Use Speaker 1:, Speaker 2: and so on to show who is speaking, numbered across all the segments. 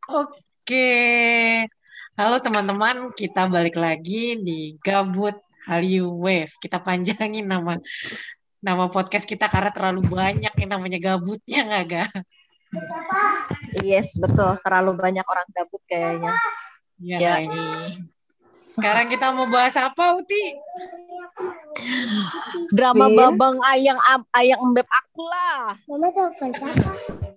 Speaker 1: Oke, halo teman-teman, kita balik lagi di Gabut Hallyu Wave. Kita panjangin nama nama podcast kita karena terlalu banyak yang namanya gabutnya nggak ga?
Speaker 2: Yes, betul. Terlalu banyak orang gabut kayaknya.
Speaker 1: Iya
Speaker 2: Ya,
Speaker 1: kayaknya. Sekarang kita mau bahas apa, Uti?
Speaker 3: Drama
Speaker 2: Vin?
Speaker 3: Babang Ayang Embeb aku lah.
Speaker 2: Mama telepon siapa?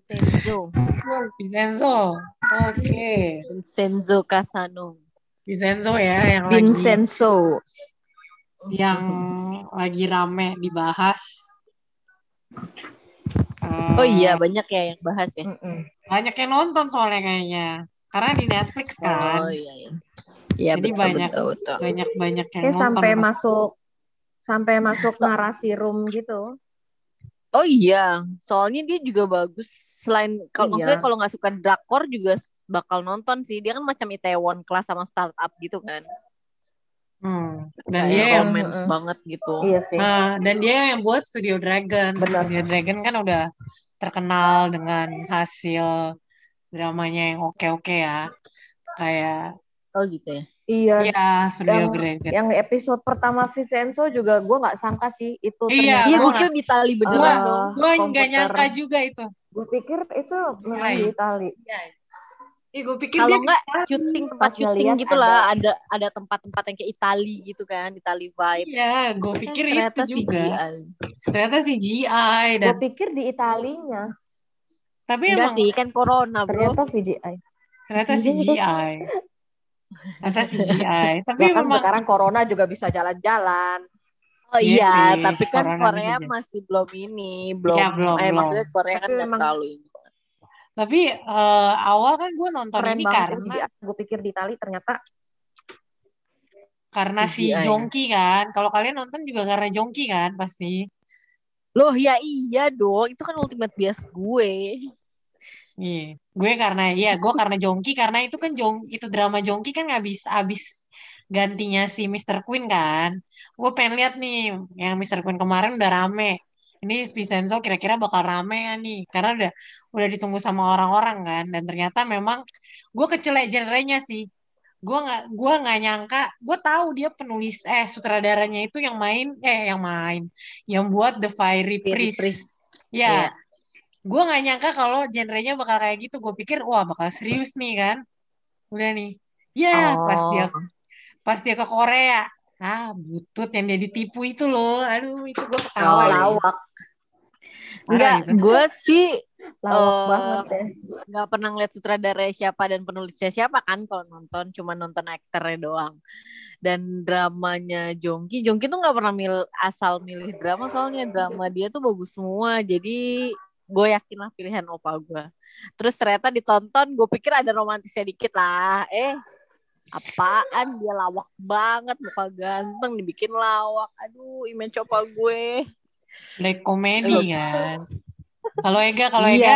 Speaker 1: Vincenzo. Oke,
Speaker 3: Vincenzo Casano.
Speaker 1: Vincenzo ya
Speaker 2: Vincenzo.
Speaker 1: yang lagi rame dibahas.
Speaker 3: Oh iya, banyak ya yang bahas ya.
Speaker 1: Banyak yang nonton soalnya kayaknya. Karena di Netflix kan.
Speaker 3: Oh iya iya. Iya
Speaker 1: Jadi
Speaker 3: betul, betul.
Speaker 1: banyak yang
Speaker 2: Kayak
Speaker 1: nonton.
Speaker 2: sampai masuk narasi room gitu.
Speaker 3: Oh iya, soalnya dia juga bagus. Selain kalau maksudnya kalau nggak suka drakor juga bakal nonton sih. Dia kan macam Itaewon Class sama startup gitu kan.
Speaker 1: Dan
Speaker 3: kayak
Speaker 1: dia yang
Speaker 3: romance banget gitu.
Speaker 2: Iya sih.
Speaker 1: Dan dia yang buat Studio Dragon.
Speaker 2: Benar.
Speaker 1: Studio Dragon kan udah terkenal dengan hasil dramanya yang oke-oke ya. Kayak
Speaker 3: Oh gitu ya.
Speaker 2: Iya.
Speaker 1: ya Studio Dragon.
Speaker 2: Yang episode pertama Vincenzo juga gue nggak sangka sih itu
Speaker 1: Iya,
Speaker 2: ternyata.
Speaker 3: Iya, gue kira di Itali beneran dong.
Speaker 1: Gue nggak nyangka juga itu.
Speaker 2: Gue pikir itu memang di Itali.
Speaker 1: Gue pikir
Speaker 3: kalau
Speaker 1: dia
Speaker 3: nggak syuting tempat
Speaker 2: Pas
Speaker 3: syuting
Speaker 2: ngeliat
Speaker 3: gitulah ada tempat-tempat yang kayak Itali gitu kan, Itali vibe.
Speaker 1: Iya, gue pikir
Speaker 3: ternyata
Speaker 1: itu juga.
Speaker 3: CGI.
Speaker 1: Ternyata CGI dan
Speaker 2: Gue pikir di Italinya.
Speaker 1: tapi
Speaker 3: enggak
Speaker 1: emang
Speaker 3: sih kan corona bro.
Speaker 2: Ternyata VGI.
Speaker 1: Ternyata CGI. Tapi
Speaker 2: Bahkan
Speaker 1: memang
Speaker 2: sekarang corona juga bisa jalan-jalan.
Speaker 3: Oh
Speaker 1: Iya
Speaker 3: iya,
Speaker 1: sih,
Speaker 3: tapi kan
Speaker 1: corona
Speaker 3: Korea
Speaker 1: bisa
Speaker 3: masih belum belum.
Speaker 1: Iya, belum.
Speaker 3: Maksudnya Korea kan
Speaker 2: Tapi
Speaker 3: nggak
Speaker 2: memang
Speaker 3: terlalu ini.
Speaker 1: Tapi awal kan gue nonton
Speaker 2: keren
Speaker 1: ini
Speaker 2: banget
Speaker 1: karena
Speaker 2: gue pikir di Itali ternyata
Speaker 1: si
Speaker 3: CGI.
Speaker 1: Jongki kan. Kalau kalian nonton juga karena Jongki kan pasti.
Speaker 3: Loh ya iya dong, itu kan ultimate bias gue.
Speaker 1: Iya, gue karena Jongki karena itu kan itu drama Jongki kan habis gantinya si Mr. Queen kan. Gue pengen lihat nih yang Mr. Queen kemarin udah rame. Ini Vincenzo kira-kira bakal rame ya nih karena udah ditunggu sama orang-orang kan dan ternyata memang gue kecelek genrenya sih. Gue nggak nyangka, gue tahu dia sutradaranya itu yang buat The Fiery Priest. Ya,
Speaker 3: Iya.
Speaker 1: gue nggak nyangka kalau genrenya bakal kayak gitu. Gue pikir wah bakal serius nih kan. Udah nih. Ya, pas dia ke Korea. Butut yang dia ditipu itu loh. Aduh, itu gue ketawa ya.
Speaker 2: lawak.
Speaker 3: Enggak,
Speaker 1: gitu.
Speaker 3: gue sih
Speaker 2: Lawak banget ya.
Speaker 3: Nggak pernah ngeliat sutradara siapa dan penulisnya siapa kan kalau nonton, cuma nonton aktornya doang. Dan dramanya Jongki tuh nggak pernah asal milih drama, soalnya drama dia tuh bagus semua. Jadi gue yakin lah pilihan opa gue. Terus ternyata ditonton, gue pikir ada romantisnya dikit lah. Apaan, dia lawak banget, muka ganteng dibikin lawak. Aduh, image opa gue.
Speaker 1: Black comedy kan. Kalau Ega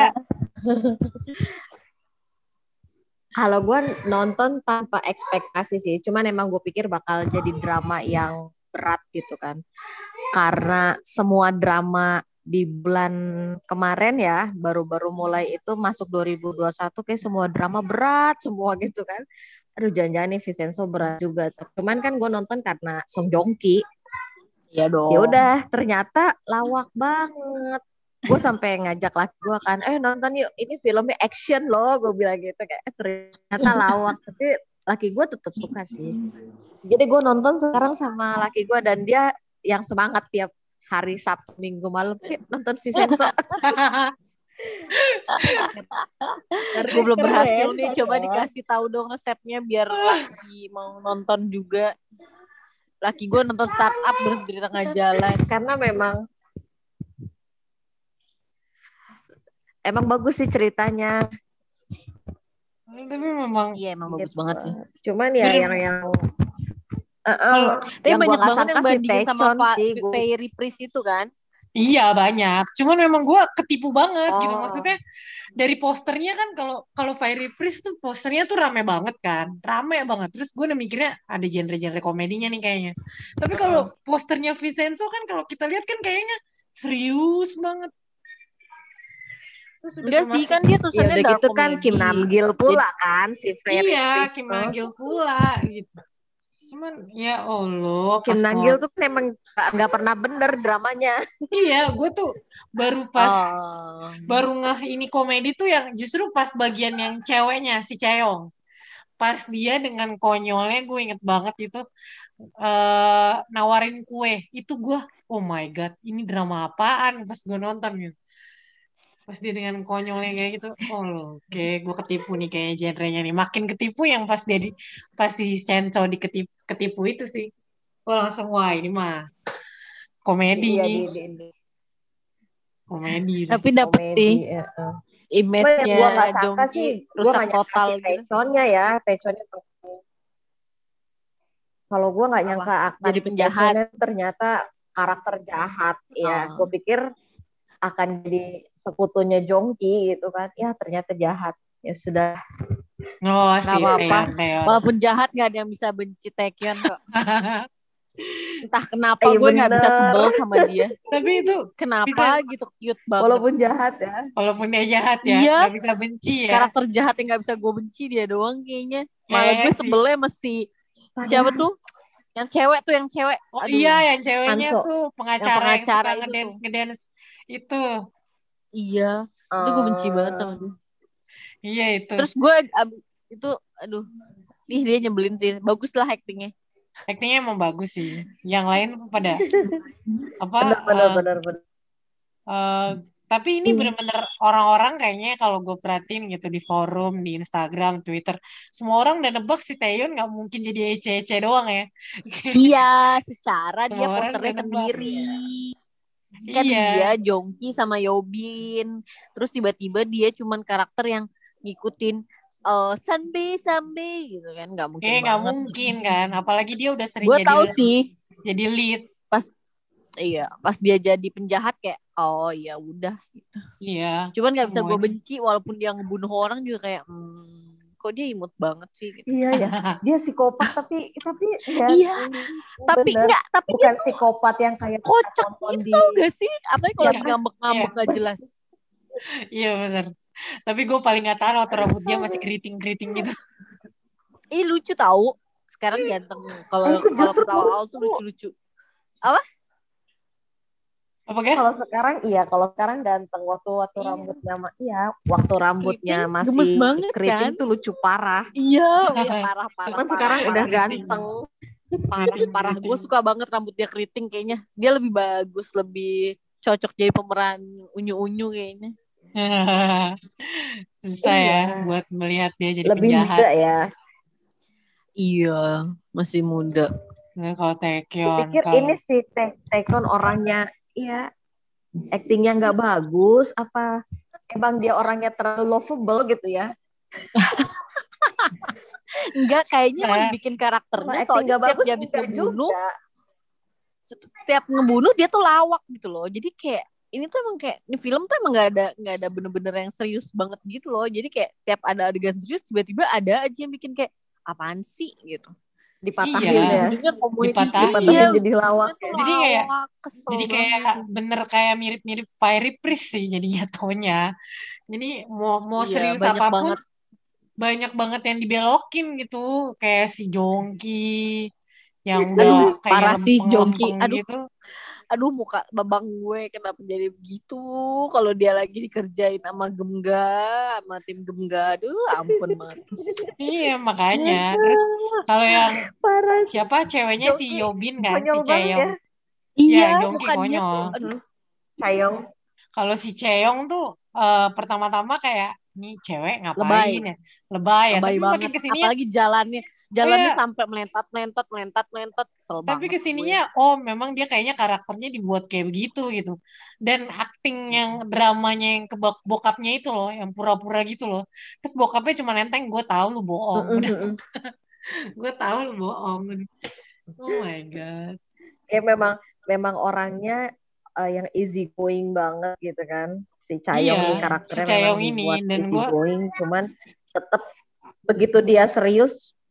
Speaker 2: Kalau gue nonton tanpa ekspektasi sih, cuman emang gue pikir bakal jadi drama yang berat gitu kan. Karena semua drama di bulan kemarin ya, baru-baru mulai itu masuk 2021 kayak semua drama berat semua gitu kan. Aduh, jangan-jangan nih Vincenzo berat juga tuh. Cuman kan gue nonton karena Song Joong Ki.
Speaker 3: Iya dong.
Speaker 2: Ya udah, ternyata lawak banget. Gue sampai ngajak laki gue kan, nonton yuk, ini filmnya action loh, gue bilang gitu, kayak ternyata lawak, tapi laki gue tetap suka sih. Jadi gue nonton sekarang sama laki gue dan dia yang semangat tiap hari Sabtu Minggu malam nonton Vincenzo.
Speaker 3: Gue belum berhasil nih, coba dikasih tahu dong resepnya biar laki mau nonton juga. Laki gue nonton startup berhenti di tengah jalan.
Speaker 2: Karena emang bagus sih ceritanya.
Speaker 1: Tapi memang
Speaker 3: emang bagus banget sih.
Speaker 2: Cuman ya yang
Speaker 3: tapi banyak banget yang bandingin sama
Speaker 2: sih,
Speaker 3: Fairy Priest itu kan.
Speaker 1: Iya banyak, cuman memang gue ketipu banget gitu, maksudnya dari posternya kan kalau Fiery Priest tuh posternya tuh rame banget kan, terus gue udah mikirnya ada genre-genre komedinya nih kayaknya, tapi kalau posternya Vincenzo kan kalau kita lihat kan kayaknya serius banget. Terus udah
Speaker 3: Enggak sih,
Speaker 1: termasuk
Speaker 3: kan dia
Speaker 2: Ya
Speaker 3: tulisannya
Speaker 2: udah
Speaker 3: dark
Speaker 2: gitu kan Kim
Speaker 3: comedy.
Speaker 2: Namgil pula kan si Ferry
Speaker 1: iya
Speaker 2: Prince
Speaker 1: Kim
Speaker 2: tuh.
Speaker 1: Nagil pula gitu. Cuman ya Allah
Speaker 2: Kim
Speaker 1: pas
Speaker 2: Namgil tuh kan emang nggak pernah bener dramanya.
Speaker 1: iya gue tuh baru pas
Speaker 3: Oh.
Speaker 1: baru ngeh ini komedi tuh yang justru pas bagian yang ceweknya si Chaeyoung. Pas dia dengan konyolnya gue inget banget itu nawarin kue. Itu gue oh my god, ini drama apaan pas gue nonton gitu. Pas dia dengan konyolnya kayak gitu, oh loh, oke, gue ketipu nih kayaknya genrenya nih. Makin ketipu yang pas dia pas si Sencho ketipu itu sih. Gue langsung wah ini mah komedi
Speaker 2: Iya
Speaker 1: nih,
Speaker 2: di
Speaker 1: komedi deh.
Speaker 3: Tapi dapet sih
Speaker 2: komedi. Ya. Cuma yang
Speaker 3: image-nya
Speaker 2: gue nggak sangka
Speaker 3: Jongki
Speaker 2: sih, gue
Speaker 3: rusak
Speaker 2: nggak nyangka
Speaker 3: total
Speaker 2: si
Speaker 3: gitu.
Speaker 2: Taechonnya ya, Taechonnya tuh. Kalau gue nggak
Speaker 3: Apa?
Speaker 2: nyangka akan
Speaker 3: Jadi
Speaker 2: si
Speaker 3: penjahat.
Speaker 2: Taechonnya ternyata karakter jahat. Ya, gue
Speaker 3: Oh.
Speaker 2: pikir akan jadi sekutunya Jongki gitu kan. Ya ternyata jahat. Ya sudah.
Speaker 1: Oh
Speaker 3: Nggak
Speaker 1: si
Speaker 3: apa-apa.
Speaker 1: Taeyeon, Taeyeon.
Speaker 3: Walaupun jahat nggak ada yang bisa benci Taecyeon kok. Entah kenapa
Speaker 2: Iya
Speaker 3: gue nggak bisa
Speaker 2: bener.
Speaker 3: sebel sama dia.
Speaker 1: Tapi itu bisa,
Speaker 3: Kenapa gitu cute banget.
Speaker 2: Walaupun jahat ya.
Speaker 1: walaupun dia jahat ya,
Speaker 3: Iya,
Speaker 1: nggak bisa benci ya.
Speaker 3: karakter jahat yang nggak bisa gue benci dia doang kayaknya. Malah gue
Speaker 1: Kayak si,
Speaker 3: sebelnya mesti siapa
Speaker 2: Padahal
Speaker 3: tuh? Yang cewek.
Speaker 1: oh
Speaker 3: Aduh,
Speaker 1: iya yang ceweknya
Speaker 2: Hanso.
Speaker 1: tuh
Speaker 3: yang
Speaker 1: pengacara yang suka
Speaker 3: pengacara itu tuh.
Speaker 1: ngedance itu.
Speaker 3: Iya, itu gue benci banget sama dia.
Speaker 1: Iya itu.
Speaker 3: Terus gue itu aduh, ih dia nyebelin sih. Bagus lah actingnya.
Speaker 1: Aktingnya emang bagus sih. Yang lain pada apa?
Speaker 2: Bener.
Speaker 1: eh, tapi ini bener-bener orang-orang kayaknya kalau gue perhatiin gitu di forum, di Instagram, Twitter, semua orang udah nebak si Taeyeon nggak mungkin jadi EC-EC doang ya.
Speaker 3: Iya, secara dia
Speaker 1: Semua orang
Speaker 3: posternya
Speaker 1: udah nebak.
Speaker 3: sendiri. Kan
Speaker 1: Iya,
Speaker 3: dia Jongki sama Yobin. Terus tiba-tiba dia cuman karakter yang ngikutin Sanbe gitu kan. Nggak mungkin
Speaker 1: kayaknya nggak
Speaker 3: banget.
Speaker 1: mungkin kan. Apalagi dia udah sering
Speaker 3: Gue
Speaker 1: jadi
Speaker 3: tahu sih
Speaker 1: lead.
Speaker 3: pas pas dia jadi penjahat kayak oh ya udah gitu.
Speaker 1: Iya,
Speaker 3: Cuman nggak bisa gue
Speaker 1: semuanya.
Speaker 3: benci walaupun dia ngebunuh orang juga kayak kok dia imut banget sih gitu.
Speaker 2: Iya ya. Dia psikopat tapi ya
Speaker 3: Iya, tapi
Speaker 2: bener.
Speaker 3: enggak, tapi dia
Speaker 2: Bukan psikopat yang kayak
Speaker 3: kocak
Speaker 2: nonton
Speaker 3: gitu
Speaker 2: di
Speaker 3: tau gak sih? Apalagi kalau
Speaker 1: Iya,
Speaker 3: lagi ngambek-ngambek
Speaker 1: iya,
Speaker 3: gak jelas.
Speaker 1: iya benar. Tapi gue paling nggak tahu waktu rambut dia masih keriting-keriting gitu.
Speaker 3: Ih lucu tahu. Sekarang ganteng. Kalau
Speaker 2: itu
Speaker 3: kalau
Speaker 2: justru
Speaker 3: pas awal tuh lucu-lucu. Apa?
Speaker 1: Apa gak?
Speaker 2: kalau sekarang ganteng waktu
Speaker 3: Iya.
Speaker 2: rambutnya waktu rambutnya
Speaker 3: Keriting,
Speaker 2: masih
Speaker 3: gemes banget
Speaker 2: keriting
Speaker 3: kan?
Speaker 2: tuh lucu parah.
Speaker 3: Iya, iya parah.
Speaker 2: Cuman sekarang udah
Speaker 1: keriting.
Speaker 2: ganteng.
Speaker 3: Parah. Gue suka banget rambut dia keriting kayaknya. Dia lebih bagus, lebih cocok jadi pemeran unyu-unyu kayaknya.
Speaker 1: Susah ya
Speaker 2: Iya.
Speaker 1: buat melihat dia jadi
Speaker 2: Lebih
Speaker 1: penjahat.
Speaker 2: muda ya.
Speaker 3: Iya, masih muda.
Speaker 1: Nah, kalau Taecyeon,
Speaker 2: Pikir
Speaker 1: kalau
Speaker 2: ini si Taecyeon orangnya iya aktingnya nggak bagus apa emang dia orangnya terlalu lovable gitu ya.
Speaker 3: Enggak, kayaknya
Speaker 1: Susah.
Speaker 3: emang bikin
Speaker 2: Kalau
Speaker 3: karakternya
Speaker 2: acting
Speaker 3: soalnya
Speaker 2: nggak
Speaker 3: setiap
Speaker 2: bagus
Speaker 3: dia habis
Speaker 2: enggak
Speaker 3: ngebunuh,
Speaker 2: juga.
Speaker 3: setiap ngebunuh dia tuh lawak gitu loh. Jadi kayak ini tuh emang kayak ini film tuh emang nggak ada bener-bener yang serius banget gitu loh. Jadi kayak tiap ada adegan serius tiba-tiba ada aja yang bikin kayak apaan sih gitu.
Speaker 2: Dipatahin
Speaker 1: Iya,
Speaker 2: ya.
Speaker 3: Ujung-ujungnya komedi.
Speaker 1: dipatahin.
Speaker 3: Iya,
Speaker 2: Jadi lawak
Speaker 3: ujungnya tuh
Speaker 2: ya.
Speaker 1: Jadi kayak
Speaker 3: lawak, kesel
Speaker 1: jadi kayak
Speaker 3: banget.
Speaker 1: bener kayak mirip-mirip Fiery Priest sih jadi jatuhnya. Jadi mau
Speaker 3: Iya,
Speaker 1: serius
Speaker 3: banyak
Speaker 1: apapun
Speaker 3: banget.
Speaker 1: banyak banget yang dibelokin gitu kayak si Jongki yang udah
Speaker 3: Aduh,
Speaker 1: kayak
Speaker 3: parah sih Jongki.
Speaker 1: lempeng-lempeng gitu.
Speaker 3: Aduh muka babang gue kenapa jadi begitu kalau dia lagi dikerjain sama Gemga, sama tim Gemga. Aduh, ampun banget.
Speaker 1: Iya makanya. Terus kalau yang
Speaker 2: Parah.
Speaker 1: siapa ceweknya si
Speaker 2: Jongki
Speaker 1: Yobin kan si
Speaker 2: konyol banget
Speaker 1: Chaeyoung.
Speaker 2: ya.
Speaker 1: Ya,
Speaker 3: Iya,
Speaker 1: Jongki
Speaker 3: mukanya tuh
Speaker 1: konyol.
Speaker 3: aduh.
Speaker 2: Chaeyoung
Speaker 1: Kalau si Chaeyoung tuh pertama-tama kayak nih cewek
Speaker 3: Lebay.
Speaker 1: ngapain ya? Lebay ya.
Speaker 3: Lebay
Speaker 1: Tapi makin
Speaker 3: banget.
Speaker 1: kesininya,
Speaker 3: Apalagi jalannya
Speaker 1: iya.
Speaker 3: sampai melentat, kesel
Speaker 1: Tapi
Speaker 3: banget gue.
Speaker 1: kesininya, oh memang dia kayaknya karakternya dibuat kayak begitu gitu. Dan akting yang dramanya yang ke bokapnya itu loh, yang pura-pura gitu loh. Terus bokapnya cuma nenteng, gue tahu lu bohong. Udah, gue tahu lu bohong. Oh my god.
Speaker 2: ya memang orangnya yang easy going banget gitu kan. Si
Speaker 1: Iya,
Speaker 2: Chaeyoung nih
Speaker 1: si
Speaker 2: karakternya memang
Speaker 1: Chaeyoung ini
Speaker 2: dibuat
Speaker 1: dan
Speaker 2: easy
Speaker 1: gue
Speaker 2: going cuman tetap begitu dia serius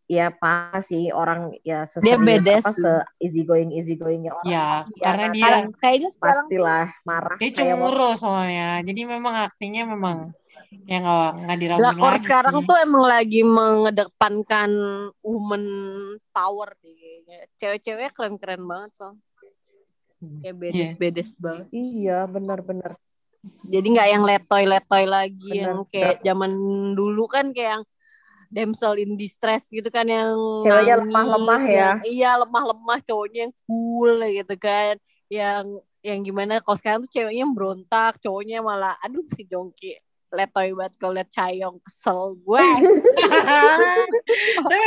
Speaker 2: ya parah sih orang ya
Speaker 3: Dia
Speaker 2: seserius
Speaker 3: beda
Speaker 2: apa
Speaker 3: sih.
Speaker 2: se easygoingnya orang
Speaker 1: Ya,
Speaker 2: pasti
Speaker 1: karena
Speaker 2: nanti
Speaker 1: dia
Speaker 3: Kayaknya sekarang
Speaker 2: pastilah marah
Speaker 1: dia
Speaker 2: kayak
Speaker 1: cemburu soalnya. Jadi memang aktingnya memang ya nggak diraguin
Speaker 3: drakor
Speaker 1: lagi
Speaker 3: sekarang
Speaker 1: sih.
Speaker 3: tuh emang lagi mengedepankan woman power deh kayaknya. Cewek-cewek keren-keren banget kayak
Speaker 1: Iya.
Speaker 3: bedes-bedes banget.
Speaker 2: iya benar-benar
Speaker 3: Jadi nggak yang letoy-letoy lagi
Speaker 2: benar
Speaker 3: yang kayak zaman dulu kan kayak yang damsel in distress gitu kan yang
Speaker 2: ceweknya
Speaker 3: nangis,
Speaker 2: lemah-lemah ya.
Speaker 3: iya lemah-lemah, cowoknya yang cool gitu kan, yang gimana kalau sekarang tuh ceweknya yang berontak, cowoknya malah aduh si Jongki letoy banget kalau liat Chaeyoung, kesel gue.
Speaker 1: Tapi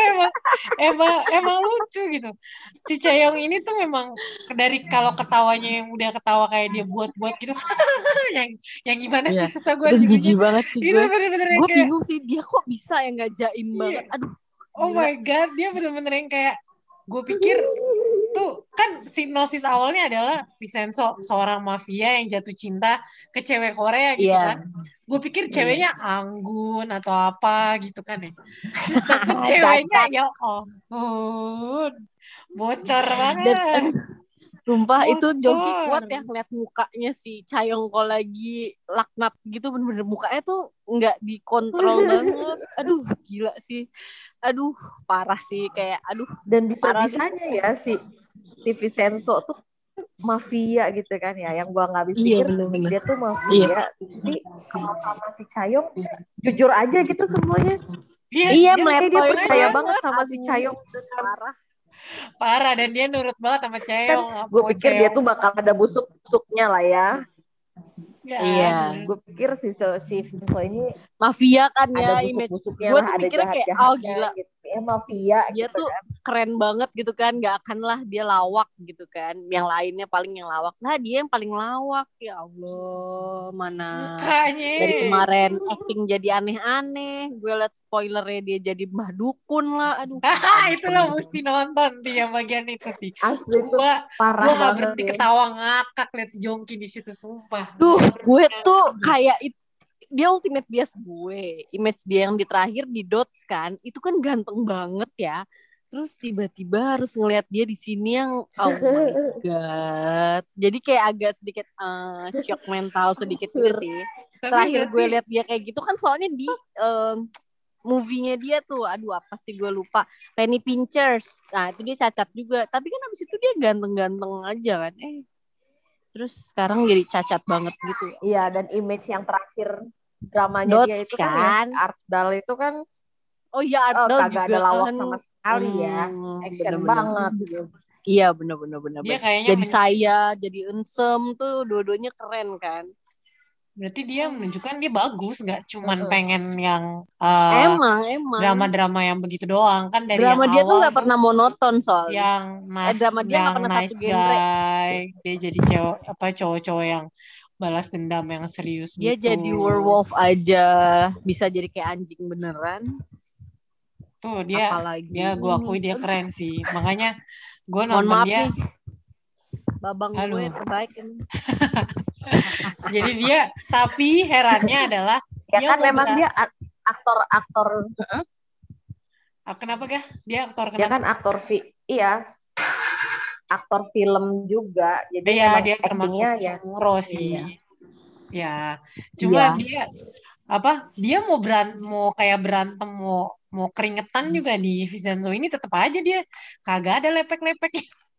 Speaker 1: emang lucu gitu. Si Chaeyoung ini tuh memang dari kalau ketawanya yang udah ketawa kayak dia buat-buat gitu. yang yang gimana sih
Speaker 3: Iya,
Speaker 1: susah gue
Speaker 3: itu
Speaker 1: nyebutnya.
Speaker 3: jijik banget sih
Speaker 1: Itu
Speaker 3: gue.
Speaker 1: bener-bener yang
Speaker 3: Gue
Speaker 1: kayak
Speaker 3: bingung sih dia kok bisa yang gak jaim
Speaker 1: iya.
Speaker 3: banget. Aduh,
Speaker 1: Oh
Speaker 3: gila.
Speaker 1: my god, dia bener-bener yang kayak gue pikir tuh kan sinopsis awalnya adalah Vincenzo seorang mafia yang jatuh cinta ke cewek Korea gitu
Speaker 3: Iya.
Speaker 1: kan. Gue pikir ceweknya Anggun atau apa gitu kan ya. Terus dapet ceweknya
Speaker 3: Cacat.
Speaker 1: ya ampun. Bocor
Speaker 3: Dan
Speaker 1: banget.
Speaker 3: sumpah itu Jongki
Speaker 1: Bocor.
Speaker 3: kuat ya ngeliat mukanya si Chaeyoung kalau lagi laknat gitu, bener-bener mukanya tuh nggak dikontrol banget. Aduh gila sih. Aduh parah sih kayak aduh
Speaker 2: Dan
Speaker 3: parah
Speaker 2: bisa-bisanya ya si Vincenzo tuh mafia gitu kan ya, yang gua nggak habis
Speaker 3: Iya
Speaker 2: pikir
Speaker 3: bener-bener.
Speaker 2: dia tuh
Speaker 3: Iya.
Speaker 2: mafia, tapi kalau sama si Chaeyoung dia jujur aja gitu semuanya.
Speaker 3: Iya,
Speaker 2: Kayak dia
Speaker 3: meletoy
Speaker 2: percaya
Speaker 3: banget.
Speaker 2: banget sama si
Speaker 3: Aduh,
Speaker 2: Chaeyoung gitu kan.
Speaker 1: Parah dan dia nurut banget sama
Speaker 2: Kan
Speaker 1: Chaeyoung.
Speaker 2: gue
Speaker 1: Oh,
Speaker 2: pikir dia
Speaker 1: Chaeyoung.
Speaker 2: tuh bakal ada busuk-busuknya lah ya.
Speaker 1: Ya,
Speaker 3: Iya.
Speaker 2: Gue pikir si Vincenzo ini
Speaker 3: Mafia kan
Speaker 2: ada
Speaker 3: ya image.
Speaker 2: busuk-busuknya
Speaker 3: Gue
Speaker 2: lah,
Speaker 3: tuh
Speaker 2: ada
Speaker 3: mikirnya kayak oh
Speaker 2: jahat-jahatnya
Speaker 3: gila.
Speaker 2: gitu ya, mafia
Speaker 3: Dia
Speaker 2: gitu
Speaker 3: tuh
Speaker 2: kan.
Speaker 3: keren banget gitu kan, gak akan lah dia lawak gitu kan, yang lainnya paling yang lawak, nah dia yang paling lawak, ya Allah mana
Speaker 1: mukanya.
Speaker 3: dari kemarin acting jadi aneh-aneh, gue liat spoilernya dia jadi mbah dukun lah, aduh
Speaker 1: Itulah mesti nonton tuh yang bagian itu sih.
Speaker 2: Asli tuh
Speaker 1: Gua
Speaker 2: parah
Speaker 1: gua nggak
Speaker 2: banget
Speaker 1: berhenti
Speaker 2: sih.
Speaker 1: ketawa ngakak liat si Jongki di situ sumpah.
Speaker 3: duh gue tuh kayak dia ultimate bias gue, image dia yang di terakhir di Dots kan, itu kan ganteng banget ya. Terus tiba-tiba harus ngelihat dia di sini yang oh my god. Jadi kayak agak sedikit shock mental sedikit juga sih.
Speaker 1: Tapi
Speaker 3: Terakhir
Speaker 1: berarti
Speaker 3: gue lihat dia kayak gitu kan soalnya di movie-nya dia tuh, aduh apa sih gue lupa, Penny Pinchers. Nah itu dia cacat juga. Tapi kan abis itu dia ganteng-ganteng aja kan. Terus sekarang jadi cacat banget gitu.
Speaker 2: Iya, dan image yang terakhir dramanya
Speaker 3: Dots
Speaker 2: dia itu
Speaker 3: kan.
Speaker 2: ya si Artdal itu kan
Speaker 3: Oh iya Artdal
Speaker 2: kagak
Speaker 3: juga
Speaker 2: ada lawak
Speaker 3: kan.
Speaker 2: sama sekali ya, action
Speaker 3: Bener-bener.
Speaker 2: banget gitu.
Speaker 3: Iya bener-bener.
Speaker 1: dia kayaknya
Speaker 3: Jadi saya, jadi Ensem tuh dua-duanya keren kan.
Speaker 1: berarti dia menunjukkan dia bagus, nggak cuman pengen yang
Speaker 3: Emang.
Speaker 1: drama-drama yang begitu doang kan dari
Speaker 3: Drama
Speaker 1: yang
Speaker 3: dia tuh
Speaker 1: awal
Speaker 3: nggak pernah monoton soalnya.
Speaker 1: yang
Speaker 3: Drama dia nggak pernah
Speaker 1: nice
Speaker 3: satu genre.
Speaker 1: guy, dia jadi cowok-cowok yang balas dendam yang serius
Speaker 3: Dia
Speaker 1: gitu.
Speaker 3: jadi werewolf aja bisa jadi kayak anjing beneran.
Speaker 1: Tuh dia
Speaker 3: Apalagi
Speaker 1: gue akui dia keren sih. Makanya gue
Speaker 3: mohon
Speaker 1: nonton
Speaker 3: maaf
Speaker 1: dia.
Speaker 3: nih. Babang gue terbaik ini.
Speaker 1: Jadi dia, tapi herannya adalah
Speaker 2: Ya
Speaker 1: dia
Speaker 2: kan memang dia aktor.
Speaker 1: Kenapa gak? Dia aktor
Speaker 2: Dia
Speaker 1: kenapa?
Speaker 2: kan aktor film juga. Jadi
Speaker 1: Iya,
Speaker 2: memang
Speaker 1: dia
Speaker 2: actingnya
Speaker 1: termasuk
Speaker 2: ya.
Speaker 1: coro sih.
Speaker 3: Iya.
Speaker 1: Ya, cuma
Speaker 3: Iya.
Speaker 1: dia mau kayak berantem mau keringetan juga di Vincenzo ini tetap aja dia kagak ada lepek-lepek.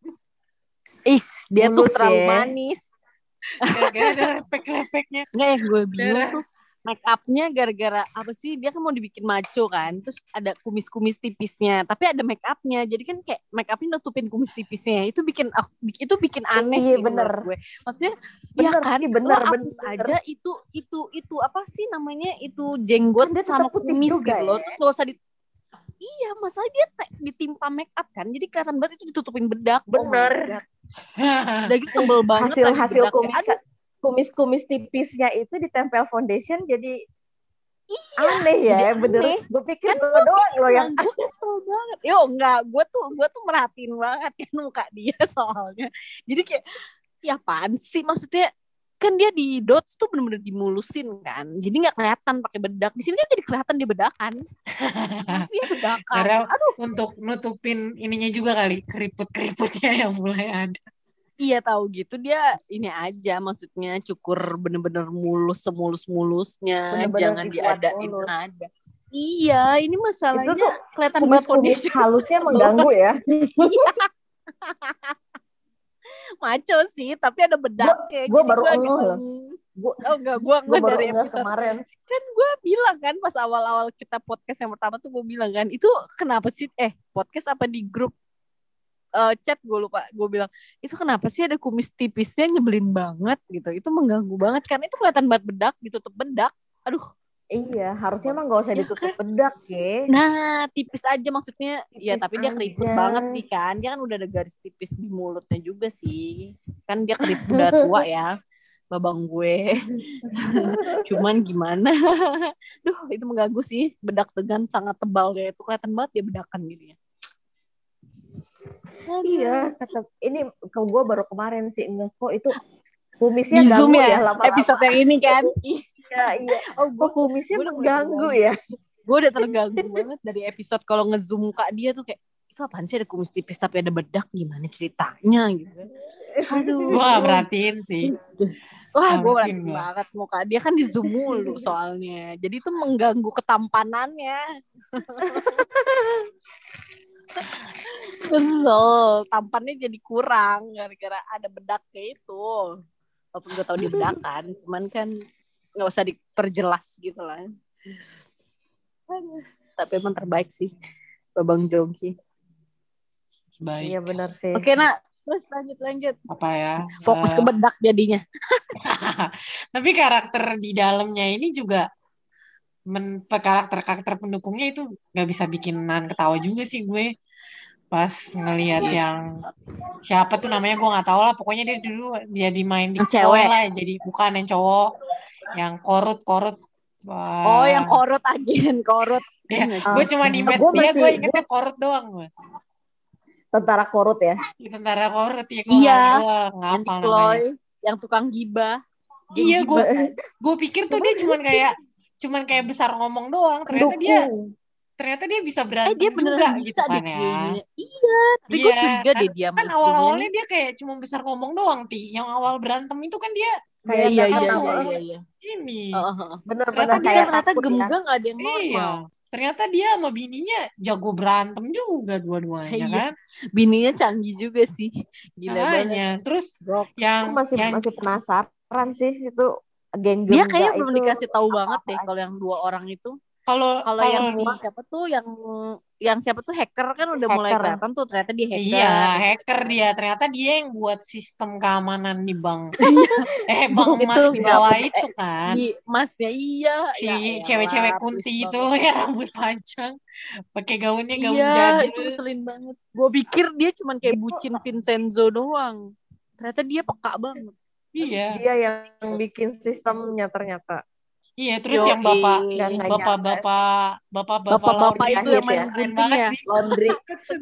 Speaker 3: Dia tuh
Speaker 2: Mulus
Speaker 3: terlalu
Speaker 2: ya.
Speaker 3: manis.
Speaker 1: Kagak ada lepek-lepeknya.
Speaker 3: Enggak yang gue bingung tuh make upnya gara-gara apa sih, dia kan mau dibikin maco kan, terus ada kumis-kumis tipisnya tapi ada make upnya, jadi kan kayak make upnya nutupin kumis tipisnya, itu bikin aneh
Speaker 2: Iya,
Speaker 3: sih
Speaker 2: bener.
Speaker 3: menurut gue, maksudnya
Speaker 2: Bener,
Speaker 3: ya kan
Speaker 2: iya, bener,
Speaker 3: lo hapus
Speaker 2: bener.
Speaker 3: aja itu apa sih namanya, itu jenggot
Speaker 2: Kan dia
Speaker 3: sama
Speaker 2: tetap putih
Speaker 3: kumis
Speaker 2: juga
Speaker 3: gitu
Speaker 2: ya.
Speaker 3: loh, terus gak usah iya masalah dia ditimpa make up kan, jadi kelihatan banget itu ditutupin bedak.
Speaker 2: Bener.
Speaker 3: Udah gitu tebel banget
Speaker 2: Hasil
Speaker 3: bedaknya.
Speaker 2: kumis tipisnya itu ditempel foundation jadi
Speaker 3: Iya,
Speaker 2: aneh ya,
Speaker 3: jadi
Speaker 2: bener.
Speaker 3: aneh.
Speaker 2: Gue pikir
Speaker 3: Kan
Speaker 2: gue doang loh yang
Speaker 3: gue kesel banget. Enggak, gue tuh merhatiin banget kan muka dia soalnya. Jadi kayak ya apaan sih, maksudnya kan dia di dots tuh bener-bener dimulusin kan. Jadi nggak kelihatan pakai bedak. Di sini kan jadi kelihatan dia bedakan. Luffy bedakan.
Speaker 1: Karena untuk nutupin ininya juga kali, keriput-keriputnya yang mulai ada.
Speaker 3: Iya tahu gitu dia ini aja maksudnya cukur bener-bener mulus semulus-mulusnya.
Speaker 2: Bener-bener
Speaker 3: Jangan
Speaker 2: dibuat
Speaker 3: diadain
Speaker 2: mulus.
Speaker 3: ada. Iya, ini
Speaker 2: Itu
Speaker 3: masalahnya
Speaker 2: tuh
Speaker 3: kelihatan banget
Speaker 2: kumis-kumis
Speaker 3: kondisi
Speaker 2: halusnya mengganggu ya.
Speaker 3: maco sih, tapi ada bedaknya.
Speaker 2: Gue
Speaker 3: Jadi
Speaker 2: baru
Speaker 3: gue
Speaker 2: ngeh
Speaker 3: gitu.
Speaker 2: loh. Gue
Speaker 3: Gue
Speaker 2: gue baru
Speaker 3: dari
Speaker 2: ngeh
Speaker 3: episode
Speaker 2: kemarin.
Speaker 3: kan gue bilang kan pas awal-awal kita podcast yang pertama tuh gue bilang kan itu kenapa sih podcast apa di grup chat gue lupa gue bilang itu kenapa sih ada kumis tipisnya nyebelin banget gitu, itu mengganggu banget karena itu kelihatan banget bedak ditutup bedak, aduh.
Speaker 2: Iya, harusnya emang gak usah
Speaker 3: Ya
Speaker 2: ditutup
Speaker 3: kan?
Speaker 2: bedak ya.
Speaker 3: Nah tipis aja maksudnya ya,
Speaker 2: Tipis
Speaker 3: tapi dia keriput
Speaker 2: aja.
Speaker 3: banget sih kan, dia kan udah ada garis tipis di mulutnya juga sih kan, dia keriput udah tua ya babang gue. Cuman gimana, duh itu mengganggu sih, bedak dengan sangat tebal ya, itu kelihatan banget dia bedakan gitu ya.
Speaker 2: Iya, kata ini ke gue baru kemarin sih ngeh kok itu kumisnya
Speaker 3: Di Zoom
Speaker 2: ganggu
Speaker 3: ya,
Speaker 2: ya lama-lama.
Speaker 3: episode yang ini kan.
Speaker 2: Iya.
Speaker 3: Oh
Speaker 2: Kok kumisnya
Speaker 3: gue udah mulai
Speaker 2: mengganggu
Speaker 3: terganggu.
Speaker 2: ya.
Speaker 3: Gue udah terganggu banget dari episode kalau ngezoom muka dia tuh kayak itu apaan sih ada kumis tipis tapi ada bedak, gimana ceritanya gitu. Aduh.
Speaker 1: Gue gak perhatiin sih.
Speaker 3: Wah, gue
Speaker 1: Mungkin
Speaker 3: perhatiin
Speaker 1: gua.
Speaker 3: banget muka dia kan di zoom mulu soalnya. Jadi itu mengganggu ketampanannya. Kesel, tampannya jadi kurang gara-gara ada bedaknya itu. Walaupun gue tau dia bedakan, cuman kan nggak usah diperjelas gitu lah. Tapi emang terbaik sih Babang Jongki.
Speaker 1: Baik.
Speaker 2: Iya benar sih.
Speaker 3: Oke nak, terus lanjut.
Speaker 1: Apa ya?
Speaker 3: Fokus ke bedak jadinya.
Speaker 1: Tapi karakter di dalamnya ini juga karakter pendukungnya itu nggak bisa bikinan ketawa juga sih gue pas ngelihat yang siapa tuh namanya gue nggak tahu lah, pokoknya dia dulu dia dimain di
Speaker 3: Yang cewek
Speaker 1: lah, jadi bukan yang cowok, yang korut.
Speaker 3: Oh yang korut agen korut.
Speaker 1: Ya, gue cuma inget dia, gue ingetnya korut doang gue.
Speaker 2: Tentara korut ya?
Speaker 1: Tentara korut ya, gue nggak hafal namanya.
Speaker 3: Yang tukang gibah.
Speaker 1: Iya, gue pikir tuh dia cuman kayak besar ngomong doang, ternyata dia bisa berantem
Speaker 3: dia
Speaker 1: juga
Speaker 3: bisa
Speaker 1: gitu kan ya.
Speaker 3: Iya, tapi gue curiga
Speaker 1: kan,
Speaker 3: deh dia
Speaker 1: kan awal-awalnya dia kayak cuma besar ngomong doang, yang awal berantem itu kan dia
Speaker 2: kayak
Speaker 3: iya.
Speaker 1: Ini
Speaker 2: bener-bener kayak
Speaker 3: ternyata
Speaker 2: takut
Speaker 3: Gemga nggak ada yang
Speaker 1: normal.
Speaker 3: Iya.
Speaker 1: Ternyata dia sama bininya jago berantem juga dua-duanya kan.
Speaker 3: Bininya canggih juga sih, gila banget.
Speaker 1: Terus yang
Speaker 2: masih penasaran sih itu geng Gemga
Speaker 3: dia kayaknya belum
Speaker 2: itu
Speaker 3: dikasih tahu banget deh kalau yang dua orang itu.
Speaker 1: Kalau
Speaker 3: yang siapa tuh yang siapa tuh hacker kan udah mulai kelihatan tuh ternyata dia hacker.
Speaker 1: Iya, hacker dia. Ternyata dia yang buat sistem keamanan di bank. Bank emas di bawah itu kan.
Speaker 3: Di emasnya iya.
Speaker 1: Si cewek-cewek kunti itu ya rambut panjang. Pakai gaun jadul.
Speaker 3: Iya, itu ngeselin banget. Gue pikir dia cuman kayak bucin Vincenzo doang. Ternyata dia peka banget.
Speaker 1: Iya.
Speaker 2: Dia yang bikin sistemnya ternyata.
Speaker 1: Iya, terus yang bapak
Speaker 3: itu yang main gunting ya,
Speaker 2: laundry.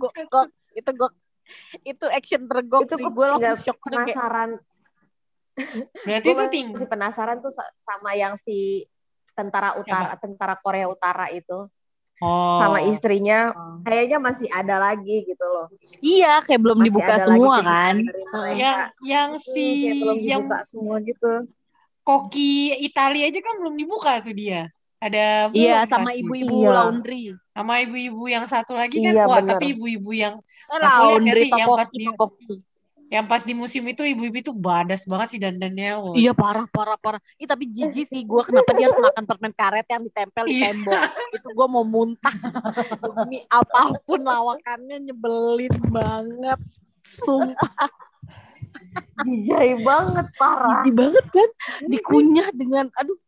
Speaker 3: itu action tergok sih, gue langsung shock
Speaker 2: penasaran.
Speaker 1: Berarti itu
Speaker 2: masih penasaran tuh sama yang si tentara Korea Utara itu. Sama istrinya kayaknya masih ada lagi gitu loh.
Speaker 3: Iya, kayak belum masih dibuka semua kan.
Speaker 1: Yang
Speaker 2: belum dibuka semua gitu.
Speaker 1: Koki Italia aja kan belum dibuka tuh dia. Ada
Speaker 3: iya sama pasti. Ibu-ibu laundry.
Speaker 1: Sama ibu-ibu yang satu lagi kan tapi ibu-ibu yang
Speaker 3: laundry sih,
Speaker 1: yang pas di musim itu ibu-ibu itu badas banget sih dandannya.
Speaker 3: Iya parah. Tapi jijik sih gue, kenapa dia harus makan permen karet yang ditempel di tembok. Itu gue mau muntah. Demi apapun lawakannya nyebelin banget. Sumpah.
Speaker 2: Jijai banget, parah.
Speaker 3: Jijik banget kan, dikunyah dengan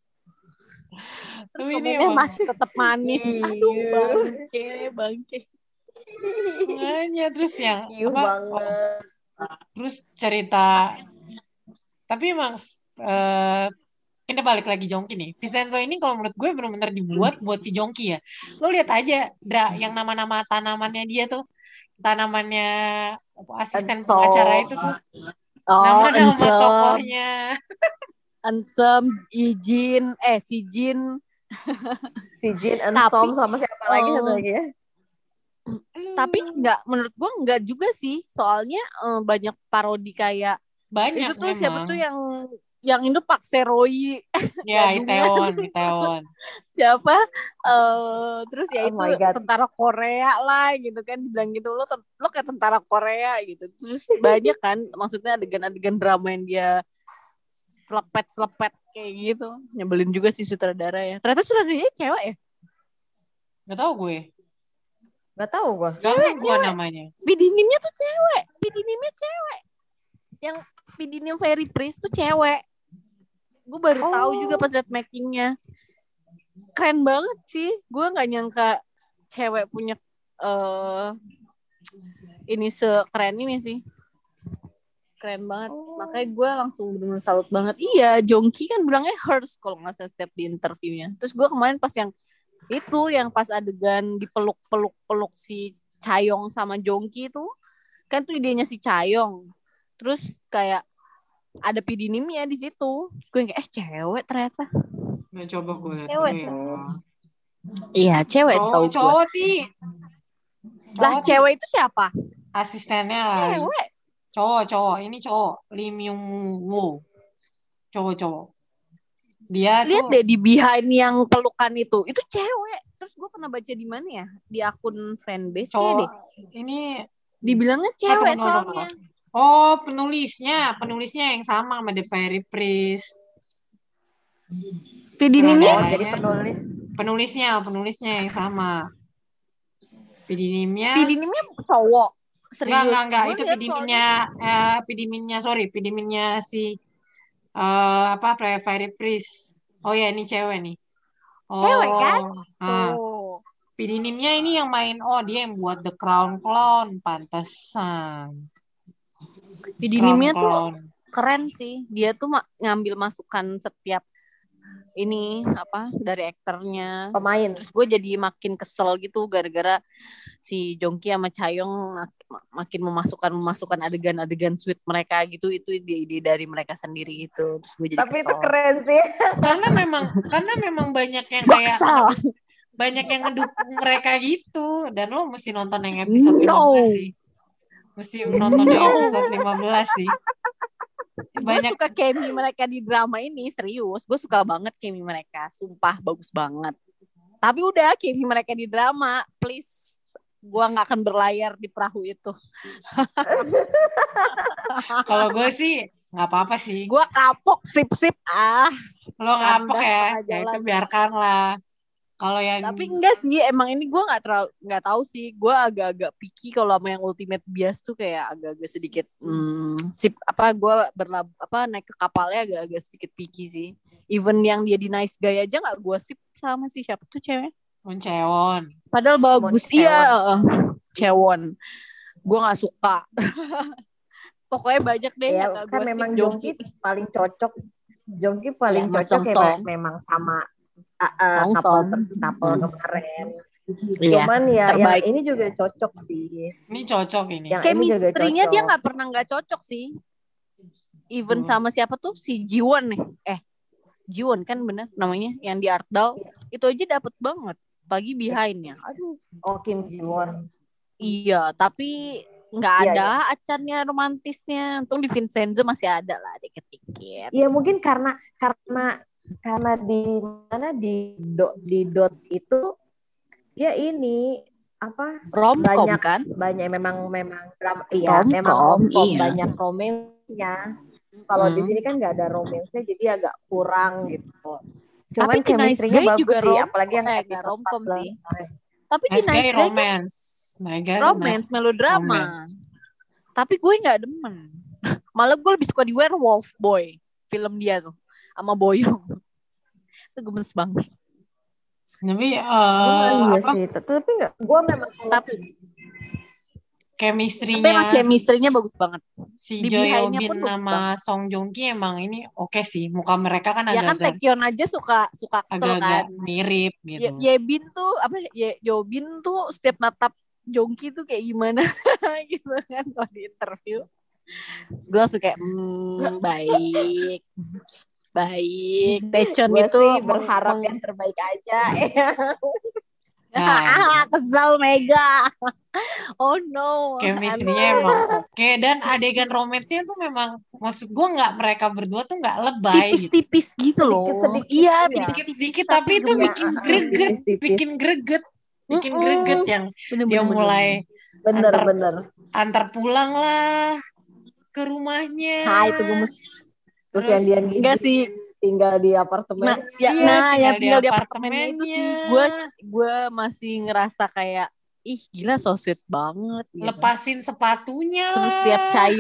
Speaker 3: terus
Speaker 1: ini
Speaker 3: masih tetap manis. Aduh, bangke.
Speaker 1: Makanya terus yang
Speaker 2: banget.
Speaker 1: Terus cerita, tapi emang kita balik lagi Jongki nih. Vincenzo ini kalau menurut gue benar-benar dibuat buat si Jongki ya. Lo lihat aja, yang nama-nama tanamannya dia tuh, tanamannya asisten pengacara itu tuh. Nama tokohnya.
Speaker 3: Ansem, si Jin.
Speaker 2: Si Jin,
Speaker 3: Tapi
Speaker 2: Ensom sama siapa lagi satu lagi ya?
Speaker 3: tapi menurut gue nggak juga sih. Soalnya banyak parodi kayak
Speaker 1: Banyak
Speaker 3: itu tuh siapa
Speaker 1: memang.
Speaker 3: tuh yang itu Pak Seroy
Speaker 1: Ya,
Speaker 3: gadungan.
Speaker 1: Itaewon.
Speaker 3: Siapa terus ya
Speaker 2: Oh
Speaker 3: itu
Speaker 2: my God.
Speaker 3: tentara Korea lah gitu kan, bilang gitu lo kayak tentara Korea gitu. Terus banyak kan maksudnya adegan-adegan drama yang dia selepet kayak gitu, nyebelin juga sih sutradara ya. Ternyata sutradaranya cewek ya.
Speaker 1: Gak tau gue.
Speaker 2: Gak tahu gue.
Speaker 1: Gak ngeh gue namanya.
Speaker 3: Pidinimnya tuh cewek. Pidinimnya cewek. Yang Pidinim Fairy Prince tuh cewek. Gue baru tahu juga pas liat makingnya. Keren banget sih. Gue nggak nyangka cewek punya ini sekeren ini sih. Keren banget. Makanya gue langsung bener-bener salut banget. Iya, Jongki kan bilangnya hers kalau nggak salah setiap di interviewnya. Terus gue kemarin pas yang pas adegan dipeluk si Chayong sama Jongki itu, kan tuh idenya si Chayong. Terus kayak ada pidinimnya di situ. Terus gue kayak cewek ternyata.
Speaker 1: Gak coba gue liat
Speaker 3: Cewek.
Speaker 1: dulu ya.
Speaker 3: Iya, cewek setahu gue.
Speaker 1: Cowok Ti.
Speaker 3: Lah cewek itu siapa?
Speaker 1: Asistennya lah.
Speaker 3: Cewek.
Speaker 1: Cowok. Ini cowok. Lim Yung Woo. Cowok. Dia
Speaker 3: lihat
Speaker 1: tuh
Speaker 3: deh di behind yang pelukan itu cewek. Terus gue pernah baca di mana ya, di akun fanbase
Speaker 1: cowok.
Speaker 3: deh.
Speaker 1: Ini
Speaker 3: dibilangnya cewek
Speaker 1: tunggu.
Speaker 3: soalnya.
Speaker 1: Oh, penulisnya yang sama sama The Fairy Priest.
Speaker 3: Pidinimnya
Speaker 2: jadi
Speaker 1: penulisnya yang sama. Pidinimnya
Speaker 3: cowok. Serius?
Speaker 1: Enggak. Itu pidinimnya si Fairy Priest. Oh ya, ini cewek nih.
Speaker 3: Cewek kan?
Speaker 1: Pidinimnya ini yang main. Oh, dia yang buat The Crown Clown. Pantesan.
Speaker 3: Pidinimnya tuh keren sih. Dia tuh ngambil masukan setiap ini dari aktornya,
Speaker 2: pemain.
Speaker 3: Terus gue jadi makin kesel gitu gara-gara si Jongki sama Chayong makin memasukkan adegan-adegan sweet mereka gitu. Itu ide dari mereka sendiri gitu. Terus gue jadi
Speaker 2: Tapi
Speaker 3: kesel.
Speaker 2: itu keren sih.
Speaker 1: karena memang banyak yang kayak banyak yang ngedukung mereka gitu, dan lo mesti nonton yang episode 15 sih. Mesti nonton yang episode 15 sih.
Speaker 3: Gue suka chemistry mereka di drama ini, serius. Gue suka banget chemistry mereka, sumpah bagus banget. Tapi udah chemistry mereka di drama, please. Gue gak akan berlayar di perahu itu.
Speaker 1: Kalau gue sih gak apa-apa sih.
Speaker 3: Gue kapok, sip-sip.
Speaker 1: Lo kapok ya itu biarkanlah. Kalau yang
Speaker 3: tapi enggak sih, emang ini gue nggak tahu sih. Gue agak-agak picky kalau sama yang Ultimate Bias tuh kayak agak-agak sedikit gue naik ke kapalnya agak-agak sedikit picky sih. Even yang dia di Nice Guy aja nggak gue sip sama si siapa tuh cewek?
Speaker 1: Moon.
Speaker 3: Padahal bagus iya, Chewon. Gue nggak suka. Pokoknya banyak deh
Speaker 2: ya,
Speaker 3: yang
Speaker 2: kan memang Jongki paling cocok. Jongki paling cocok ya memang sama couple kemarin. Cuman ya yang ini juga cocok sih.
Speaker 1: Ini cocok ini.
Speaker 2: Yang
Speaker 3: chemistry-nya dia nggak pernah nggak cocok sih. Even sama siapa tuh si Jiwon nih. Jiwon kan bener namanya yang di Artdal. Itu aja dapet banget. Pagi behind-nya. Aduh.
Speaker 2: Oh, Kim Jiwon.
Speaker 3: Iya, tapi nggak ada acarnya romantisnya. Untung di Vincenzo masih ada lah dikit-dikit.
Speaker 2: Iya mungkin karena di mana di Dots itu ya ini
Speaker 3: romcom
Speaker 2: banyak
Speaker 3: kan?
Speaker 2: Banyak memang drama, memang romcom, banyak romansnya. Kalau di sini kan nggak ada romansnya, jadi agak kurang gitu. Cuman chemistry-nya bagus juga sih, apalagi yang episode
Speaker 3: romcom sih.
Speaker 1: Tapi di Nice Guy
Speaker 3: romance melodrama. Tapi gue nggak demen. Malah gue lebih suka di Werewolf Boy, film dia tuh sama Boyong. Itu gemes banget.
Speaker 1: Tapi
Speaker 2: iya sih, tapi nggak. Gue memang
Speaker 1: chemistry-nya
Speaker 3: bagus banget.
Speaker 1: Si Jo Yeobin sama Song Joong Ki emang ini oke sih. Muka mereka kan
Speaker 3: agak-agak. Ya kan Taekyon aja suka kesel
Speaker 1: agak
Speaker 3: kan.
Speaker 1: Mirip gitu.
Speaker 3: Yeobin tuh Yeobin tuh setiap natap Joong Ki tuh kayak gimana gitu kan kalau di interview. Gue suka baik. Baik, Taecyeon
Speaker 2: Gue
Speaker 3: itu
Speaker 2: sih berharap yang terbaik aja.
Speaker 1: Nah,
Speaker 3: kesel Mega. Oh no.
Speaker 1: chemistry-nya emang oke dan adegan romansnya tuh memang maksud gue nggak mereka berdua tuh nggak lebay gitu.
Speaker 3: Tipis-tipis gitu loh.
Speaker 2: Sedikit-sedikit,
Speaker 3: Iya,
Speaker 2: iya.
Speaker 3: tipis-tipis
Speaker 1: Dikit tapi itu
Speaker 3: gemes.
Speaker 1: bikin greget,
Speaker 2: Tipis-tipis.
Speaker 1: bikin greget yang dia mulai
Speaker 2: Bener.
Speaker 1: antar pulang lah ke rumahnya.
Speaker 3: Itu gemes.
Speaker 2: Terus yang dia
Speaker 3: enggak sih
Speaker 2: tinggal di apartemen.
Speaker 3: yang tinggal di apartemennya itu sih
Speaker 1: apartemennya.
Speaker 3: gue masih ngerasa kayak ih gila so sweet banget gitu.
Speaker 1: Lepasin sepatunya
Speaker 3: Terus
Speaker 1: lah.
Speaker 3: tiap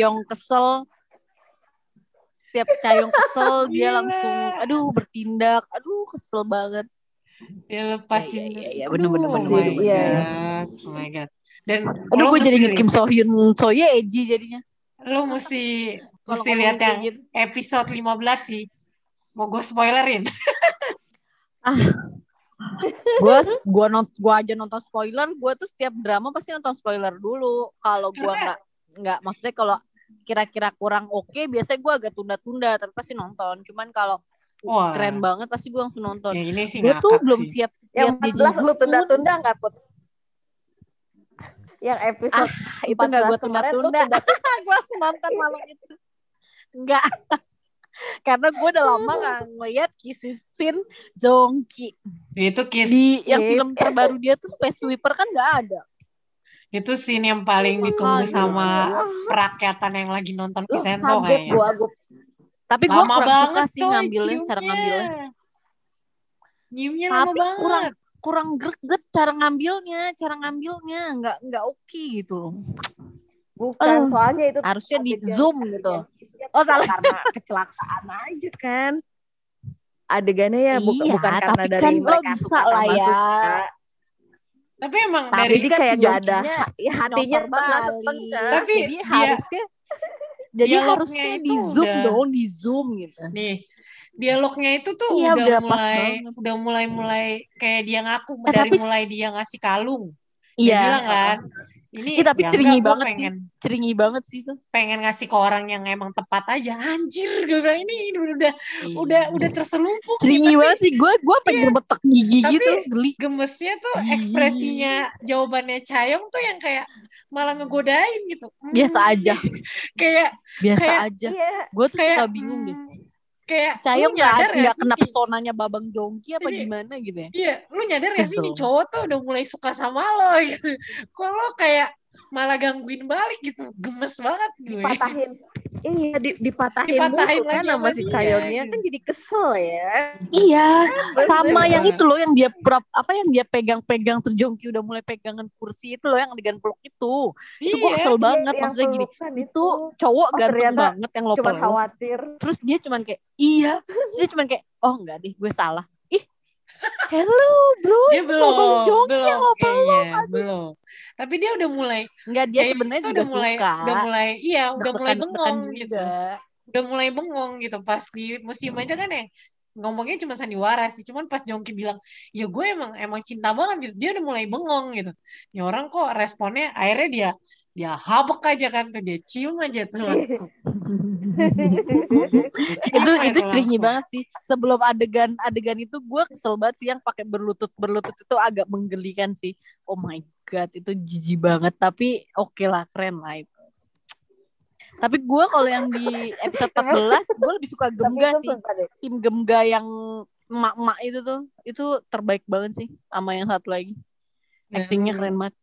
Speaker 3: Cayong kesel dia
Speaker 1: Gila.
Speaker 3: langsung bertindak, kesel banget.
Speaker 1: Dia lepasin.
Speaker 3: Iya, bener.
Speaker 1: Oh my god. Dan
Speaker 3: gue jadi inget Kim So Hyun, So Ye Eji jadinya.
Speaker 1: Lo mesti lihat yang
Speaker 3: gitu.
Speaker 1: episode 15 sih. Mau gue spoilerin.
Speaker 3: Gue aja nonton spoiler, gue tuh setiap drama pasti nonton spoiler dulu. Kalau gue nggak maksudnya kalau kira-kira kurang oke, biasanya gue agak tunda-tunda, tapi pasti nonton. Cuman kalau keren banget pasti gue langsung nonton.
Speaker 1: Ya, ini sih
Speaker 3: gue tuh belum
Speaker 1: sih.
Speaker 3: siap
Speaker 2: yang 14 lu tunda-tunda nggak Put? Yang episode
Speaker 3: itu nggak gue tunda-tunda. Gue langsung nonton malam itu. Enggak. Karena gue udah lama gak ngeliat kissin Jongki.
Speaker 1: Itu
Speaker 3: yang film terbaru dia tuh Space Sweeper kan gak ada.
Speaker 1: Itu scene yang paling ditunggu sama perakyatan yang lagi nonton Kisenso kayaknya.
Speaker 3: Tapi gue kurang suka sih ngambilnya, cara ngambilnya.
Speaker 1: Nyiumnya lama banget.
Speaker 3: Kurang greget cara ngambilnya nggak oke gitu loh.
Speaker 2: Bukan, soalnya itu
Speaker 3: harusnya di zoom gitu. Oh salah,
Speaker 2: karena kecelakaan aja kan. Adegannya ya bukan karena dari
Speaker 3: kan
Speaker 2: mereka
Speaker 3: bisa lah ya.
Speaker 1: Tapi emang
Speaker 2: dari
Speaker 1: kan
Speaker 2: kayak gak ada hatinya
Speaker 3: balik.
Speaker 1: Tapi
Speaker 3: jadi harusnya di zoom gitu.
Speaker 1: Nih, dialognya itu tuh udah mulai kayak dia ngaku dari mulai dia ngasih kalung. Dia bilang kan, ini
Speaker 3: tapi ceringi banget sih tuh.
Speaker 1: Pengen ngasih ke orang yang emang tepat aja. Anjir, gue bilang ini udah terselupuk.
Speaker 3: Ceringi banget sih, gue sampai gerbetek gigi gitu, geli.
Speaker 1: Gemesnya tuh ekspresinya jawabannya Chayong tuh yang kayak malah ngegodain gitu.
Speaker 3: Biasa aja. Biasa aja. Gue tuh suka bingung deh.
Speaker 1: Kayak
Speaker 3: Chayong nggak kena pesonanya Babang Jongki apa gimana gitu ya?
Speaker 1: Iya, lu nyadar gak sih nih cowok tuh udah mulai suka sama lo gitu. Kok lo kayak malah gangguin balik gitu, gemes banget gue.
Speaker 2: Dipatahin mulu kan sama si Chayongnya kan jadi kesel ya.
Speaker 3: Iya, sama yang itu loh yang dia pegang terus Jongki udah mulai pegangan kursi itu loh yang adegan peluk itu. Itu gue kesel banget, maksudnya gini. Itu cowok ganteng banget yang lo peluk.
Speaker 2: Khawatir.
Speaker 3: Terus dia cuman kayak oh enggak deh, gue salah. Hello bro,
Speaker 1: dia belum
Speaker 3: kayaknya
Speaker 1: belum. Tapi dia udah mulai.
Speaker 3: Enggak, dia sebenarnya juga suka.
Speaker 1: Udah mulai bengong gitu. Udah mulai bengong gitu pas di museum aja kan ya. Ngomongnya cuma sandiwara sih, cuman pas Jongki bilang, ya gue emang cinta banget gitu, dia udah mulai bengong gitu. Ya orang kok responnya akhirnya dia habek aja kan tuh, dia cium aja tuh langsung.
Speaker 3: itu ceringi banget sih. Sebelum adegan itu gue kesel banget sih yang pakai berlutut itu agak menggelikan sih. Oh my god, itu jijik banget, tapi oke lah, keren lah itu. Tapi gue kalau yang di episode 14 gue lebih suka Gemga sih. Tim Gemga yang emak-emak itu terbaik banget sih. Sama yang satu lagi, actingnya keren banget.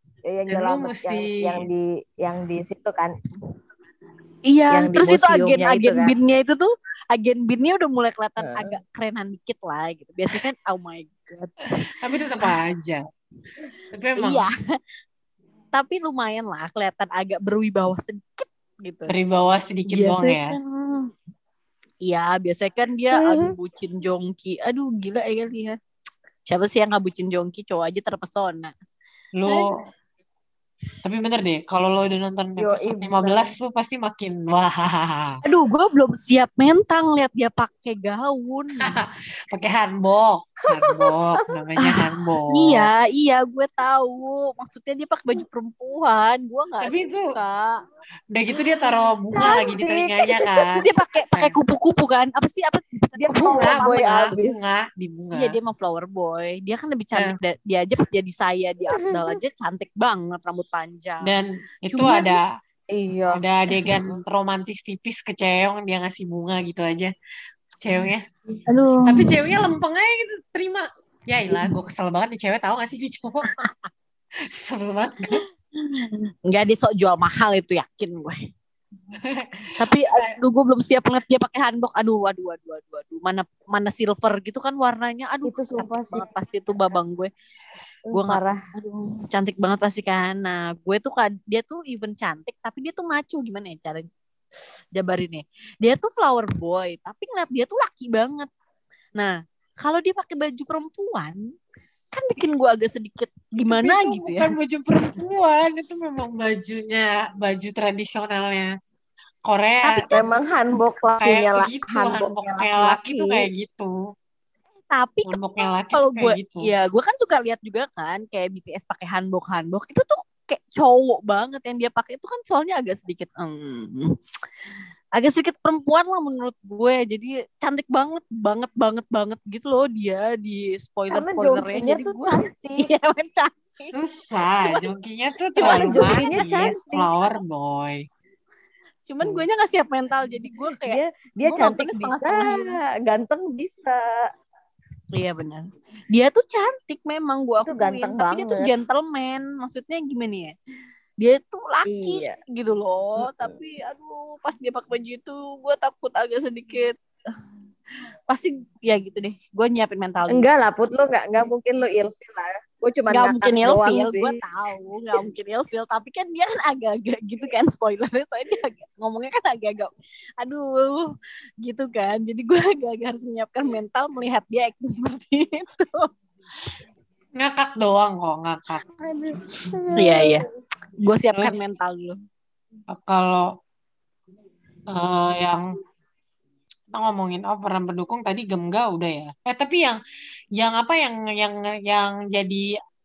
Speaker 2: Yang di situ kan.
Speaker 3: Iya, terus itu agen binnya itu tuh, agen binnya udah mulai kelihatan agak kerenan dikit lah gitu. Biasanya kan oh my god.
Speaker 1: Tapi tetap aja. Tapi emang.
Speaker 3: Iya. Tapi lumayan lah, kelihatan agak berwibawa sedikit gitu.
Speaker 1: Berwibawa sedikit doang ya.
Speaker 3: Iya, biasanya kan dia bucin Jongki. Aduh, gila ya kali ya. Siapa sih yang nggak bucin Jongki? Cowok aja terpesona.
Speaker 1: Lo tapi bener deh, kalau lo udah nonton episode 15 tuh pasti makin wah.
Speaker 3: Aduh, gue belum siap mentang lihat dia pakai gaun.
Speaker 1: Pakai hanbok. Hanbok, namanya hanbok.
Speaker 3: Iya, gue tahu. Maksudnya dia pakai baju perempuan, gue nggak
Speaker 1: Tapi itu
Speaker 3: suka.
Speaker 1: udah gitu dia taruh bunga lagi di telinganya kan.
Speaker 3: Terus dia pakai kupu-kupu kan? Apa sih? Apa?
Speaker 2: Dia
Speaker 3: Kupu-kupu
Speaker 2: flower
Speaker 3: apa?
Speaker 2: boy
Speaker 1: bunga,
Speaker 2: abis.
Speaker 1: di bunga.
Speaker 3: Iya, dia emang flower boy. Dia kan lebih cantik dia aja pas jadi saya di Abdal aja cantik banget, rambut panjang.
Speaker 1: Dan itu
Speaker 3: Cuma
Speaker 1: ada
Speaker 2: Iya.
Speaker 1: adegan romantis tipis ke Cheong, dia ngasih bunga gitu aja. Ceweknya.
Speaker 3: Aduh.
Speaker 1: Tapi ceweknya lempeng aja gitu, terima. Ya ilah, gue kesel banget nih cewek, tahu gak sih di cowok. Sebel banget.
Speaker 3: Enggak, dia sok jual mahal itu, yakin gue. Tapi aduh, gue belum siap ngeliat dia pakai handbok. Aduh. Mana silver gitu kan warnanya. Aduh,
Speaker 2: Itu sumpah
Speaker 3: cantik
Speaker 2: sih.
Speaker 3: banget pasti itu babang gue. Gue nggak,
Speaker 2: Parah.
Speaker 3: aduh, cantik banget pasti kan. Nah, gue tuh dia tuh even cantik, tapi dia tuh maco. Gimana ya caranya jabarinnya? Dia tuh flower boy, tapi ngeliat dia tuh laki banget. Nah, kalau dia pakai baju perempuan, kan bikin gue agak sedikit gimana
Speaker 1: itu
Speaker 3: gitu
Speaker 1: bukan
Speaker 3: ya.
Speaker 1: baju perempuan, itu memang baju tradisionalnya Korea.
Speaker 3: Tapi kan
Speaker 2: Memang hanbok
Speaker 1: kayak
Speaker 2: lakinya
Speaker 1: gitu,
Speaker 2: hanboknya
Speaker 1: hanboknya laki
Speaker 2: laki-laki
Speaker 1: tuh kayak gitu.
Speaker 3: Tapi
Speaker 1: Hanboknya laki
Speaker 3: kalau
Speaker 1: tuh
Speaker 3: gue,
Speaker 1: kayak gitu.
Speaker 3: ya gue kan suka lihat juga kan kayak BTS pakai hanbok itu tuh kayak cowok banget yang dia pakai itu kan soalnya agak sedikit perempuan lah menurut gue. Jadi cantik banget gitu loh dia di
Speaker 2: karena
Speaker 3: spoilernya.
Speaker 2: jokinya
Speaker 3: Jadi
Speaker 2: tuh
Speaker 3: gue
Speaker 2: cantik.
Speaker 3: iya cantik.
Speaker 1: Susah, jokinya tuh
Speaker 3: cuman
Speaker 1: terlalu
Speaker 2: jokinya
Speaker 1: manis,
Speaker 2: cantik.
Speaker 1: flower boy.
Speaker 3: Cuman gue nya nggak siap mental, jadi gue kayak
Speaker 2: dia
Speaker 3: gue
Speaker 2: cantik
Speaker 3: nontonnya
Speaker 2: bisa,
Speaker 3: setengah-setengah gitu.
Speaker 2: ganteng bisa.
Speaker 3: Iya benar. Dia tuh cantik memang, gue
Speaker 2: Itu
Speaker 3: akuin.
Speaker 2: ganteng
Speaker 3: Tapi dia tuh
Speaker 2: banget.
Speaker 3: gentleman. Maksudnya gimana ya? Dia tuh laki
Speaker 2: Iya.
Speaker 3: gitu loh. Tapi aduh, pas dia pakai baju itu, gue takut agak sedikit. Pasti ya gitu deh. Gue nyiapin mental dulu.
Speaker 2: Enggak lah, Put, lo nggak mungkin lo ilfil lah. Gue cuma
Speaker 3: nggak mungkin
Speaker 2: doang
Speaker 3: ilfil,
Speaker 2: sih.
Speaker 3: gue tahu nggak mungkin ilfil. Tapi kan dia kan agak-agak gitu kan spoilernya. Soalnya dia ngomongnya kan agak-agak, aduh, gitu kan. Jadi gue agak-agak harus menyiapkan mental melihat dia acting seperti itu.
Speaker 1: Ngakak doang kok, ngakak.
Speaker 3: Iya. Gue siapkan
Speaker 1: Terus,
Speaker 3: mental dulu.
Speaker 1: Kalau yang kita ngomongin peran pendukung tadi Gemga udah ya. Tapi yang apa yang jadi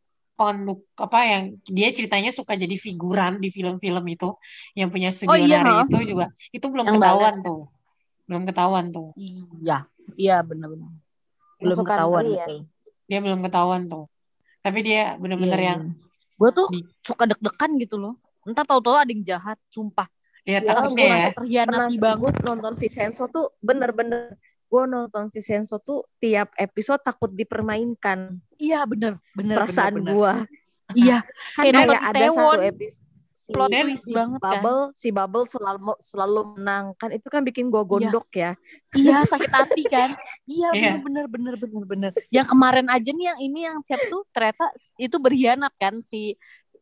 Speaker 1: yang dia ceritanya suka jadi figuran di film-film itu, yang punya studio nari itu juga itu belum
Speaker 3: yang
Speaker 1: ketahuan tuh. Belum ketahuan tuh.
Speaker 3: Iya benar-benar. Belum ketahuan betul.
Speaker 1: Dia belum ketahuan tuh. Tapi dia benar-benar yang
Speaker 3: gue tuh suka deg-degan gitu loh. Entar tahu-tahu ada yang jahat, sumpah.
Speaker 1: Ya
Speaker 3: takutnya
Speaker 1: takutnya ya.
Speaker 3: Terhianati banget.
Speaker 2: Gue nonton Vincenzo tuh bener-bener. Gue nonton Vincenzo tuh tiap episode takut dipermainkan.
Speaker 3: Iya bener.
Speaker 2: Perasaan gue.
Speaker 3: Iya.
Speaker 2: Kayak ada satu episode.
Speaker 3: Plot twist banget kan.
Speaker 2: Si Bubble selalu menang kan, itu kan bikin gue gondok ya.
Speaker 3: Iya sakit hati kan. Iya bener. Yang kemarin aja nih yang siapa tuh ternyata itu berkhianat kan si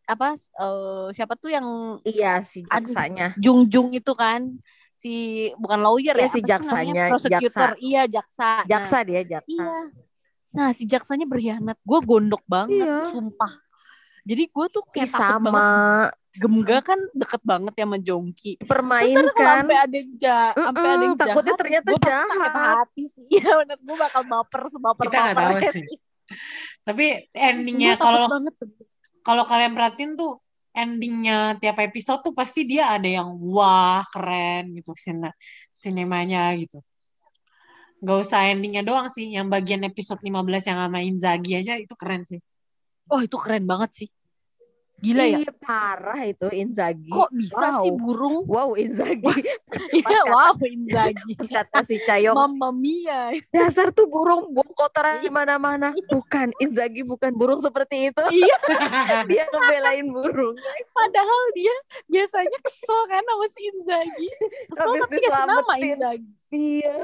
Speaker 3: siapa tuh yang
Speaker 2: si jaksanya
Speaker 3: Jung itu kan si bukan lawyer ya
Speaker 2: si jaksanya
Speaker 3: prosecutor. Iya
Speaker 2: jaksa dia jaksa.
Speaker 3: Iya. Nah si jaksanya berkhianat, gue gondok banget sumpah. Jadi gue tuh kayak takut banget. Gemga kan deket banget ya sama Jongki.
Speaker 2: Dipermainkan.
Speaker 3: Sampai ada yang
Speaker 2: takutnya
Speaker 3: jahat,
Speaker 2: ternyata
Speaker 3: gue
Speaker 2: jahat.
Speaker 3: Sakit hati sih. Iya benar, gue bakal baper.
Speaker 1: Kita nggak tahu sih. Tapi endingnya kalau kalian perhatiin tuh endingnya tiap episode tuh pasti dia ada yang wah keren gitu sinemanya gitu. Gak usah endingnya doang sih, yang bagian episode 15 yang sama Inzaghi aja itu keren sih.
Speaker 3: Oh itu keren banget sih. Gila ya.
Speaker 2: Parah itu Inzaghi.
Speaker 3: Kok bisa sih burung?
Speaker 2: Wow Inzaghi.
Speaker 3: Iya wow Inzaghi.
Speaker 2: Kata si Cayong.
Speaker 3: Mamma mia.
Speaker 2: Dasar tuh burung buang kotoran di mana-mana. Bukan Inzaghi bukan burung seperti itu.
Speaker 3: Iya.
Speaker 2: Dia ngebelain burung.
Speaker 3: Padahal dia biasanya kesel kan sama si Inzaghi. Kesel tapi kasih nama Inzaghi.
Speaker 2: Iya.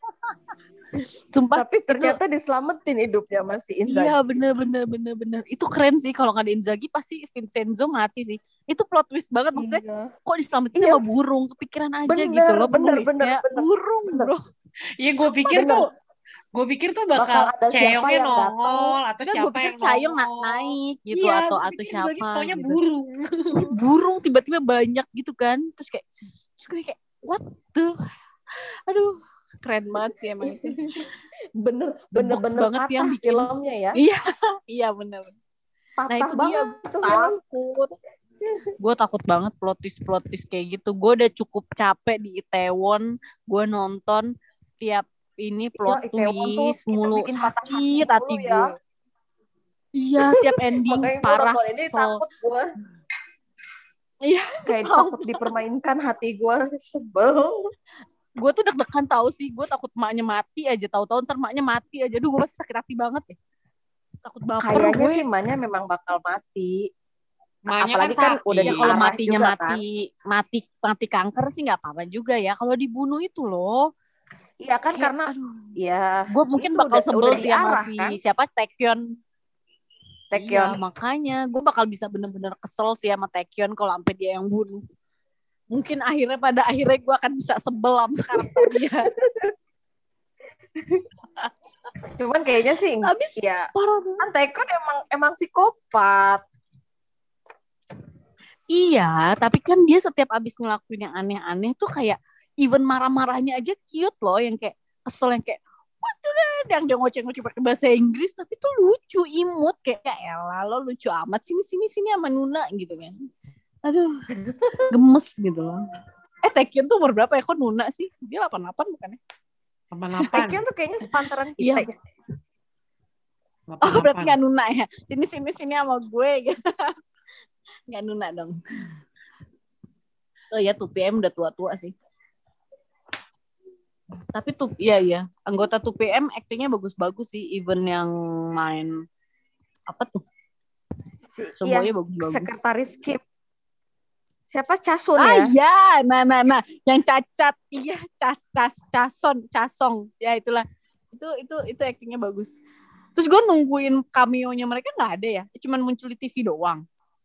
Speaker 3: Sumpah,
Speaker 2: tapi ternyata diselamatin hidupnya masih Inzaghi.
Speaker 3: Iya bener. Itu keren sih, kalau nggak ada Inzaghi pasti Vincenzo mati sih. Itu plot twist banget maksudnya. Kok diselamatin sama burung, kepikiran aja gitu loh penulisnya. Burung bro.
Speaker 1: Iya gue pikir tuh bakal Cayongnya nongol atau siapa yang nongol.
Speaker 3: Cayong naik gitu atau siapa
Speaker 1: gitu.
Speaker 3: Burung. Burung tiba-tiba banyak gitu kan. Terus kayak what the, aduh keren banget sih emang itu.
Speaker 2: Bener-bener
Speaker 3: banget sih yang
Speaker 2: patah
Speaker 3: bikin.
Speaker 2: filmnya ya.
Speaker 3: Iya bener. Nah
Speaker 2: Patah
Speaker 3: itu dia
Speaker 2: banget tuh film.
Speaker 3: takut. Gue takut banget plot twist kayak gitu. Gue udah cukup capek di Itaewon. Gue nonton tiap ini
Speaker 2: Ya
Speaker 3: plot
Speaker 2: Itaewon tuh
Speaker 3: twist
Speaker 2: kita
Speaker 3: mulu.
Speaker 2: bikin patah hati
Speaker 3: Sakit hati
Speaker 2: dulu ya.
Speaker 3: gue. Iya tiap ending
Speaker 2: Makanya gue
Speaker 3: parah
Speaker 2: nonton ini
Speaker 3: kesel.
Speaker 2: takut gue.
Speaker 3: Iya
Speaker 2: Kayak
Speaker 3: kesel.
Speaker 2: takut dipermainkan hati gue. Sebel.
Speaker 3: Gue tuh deg-degan tahu sih. Gue takut maknya mati aja. Tahu-tahu ntar maknya mati aja. Duh gue pasti sakit hati banget ya. Takut baper
Speaker 2: Kayaknya
Speaker 3: gue.
Speaker 2: sih Manya memang bakal mati.
Speaker 1: Makanya
Speaker 2: Apalagi
Speaker 1: kan
Speaker 2: kan udah
Speaker 3: Ya kalau
Speaker 2: diarah
Speaker 3: matinya
Speaker 2: juga kan.
Speaker 3: mati kanker sih nggak apa-apa juga ya. Kalau dibunuh itu loh.
Speaker 2: Iya kan
Speaker 3: Kayak,
Speaker 2: karena
Speaker 3: aduh.
Speaker 2: ya
Speaker 3: Gue mungkin
Speaker 2: itu
Speaker 3: bakal sebel
Speaker 2: udah
Speaker 3: sih sama
Speaker 2: diarah
Speaker 3: si
Speaker 2: kan.
Speaker 3: siapa Taekyon.
Speaker 2: Taekyon.
Speaker 3: Iya makanya gue bakal bisa bener-bener kesel sih sama Taekyon kalau sampai dia yang bunuh. Mungkin pada akhirnya gue akan bisa sebel sama karakter dia.
Speaker 2: Cuman kayaknya sih
Speaker 3: Habis
Speaker 2: ya
Speaker 3: parah banget.
Speaker 2: kan Taekyon emang psikopat.
Speaker 3: Iya, tapi kan dia setiap abis ngelakuin yang aneh-aneh tuh kayak even marah-marahnya aja cute loh, yang kayak kesel yang kayak what the yang dia ngoceh-ngoceh pakai bahasa Inggris tapi tuh lucu, imut kayak ya elah lo lucu amat sini sama Nuna gitu kan. Aduh, gemes gitu loh. Taekyon tuh umur berapa ya? Kok Nuna sih? Dia 88 bukannya?
Speaker 1: 88.
Speaker 2: Taekyon tuh kayaknya sepantaran kita.
Speaker 3: Iya. Oh, berarti gak Nuna ya? Sini sama gue gitu. Gak Nuna dong. Oh ya 2PM udah tua-tua sih. Tapi tuh iya anggota 2PM aktingnya bagus-bagus sih, even yang main apa tuh? Semuanya bagus-bagus.
Speaker 2: Sekretaris Kim. Siapa Chasun
Speaker 3: ya?
Speaker 2: Iya,
Speaker 3: Nah, yang cacat, iya, Casong, ya itulah. Itu aktingnya bagus. Terus gue nungguin cameo-nya mereka nggak ada ya, cuman muncul di TV doang.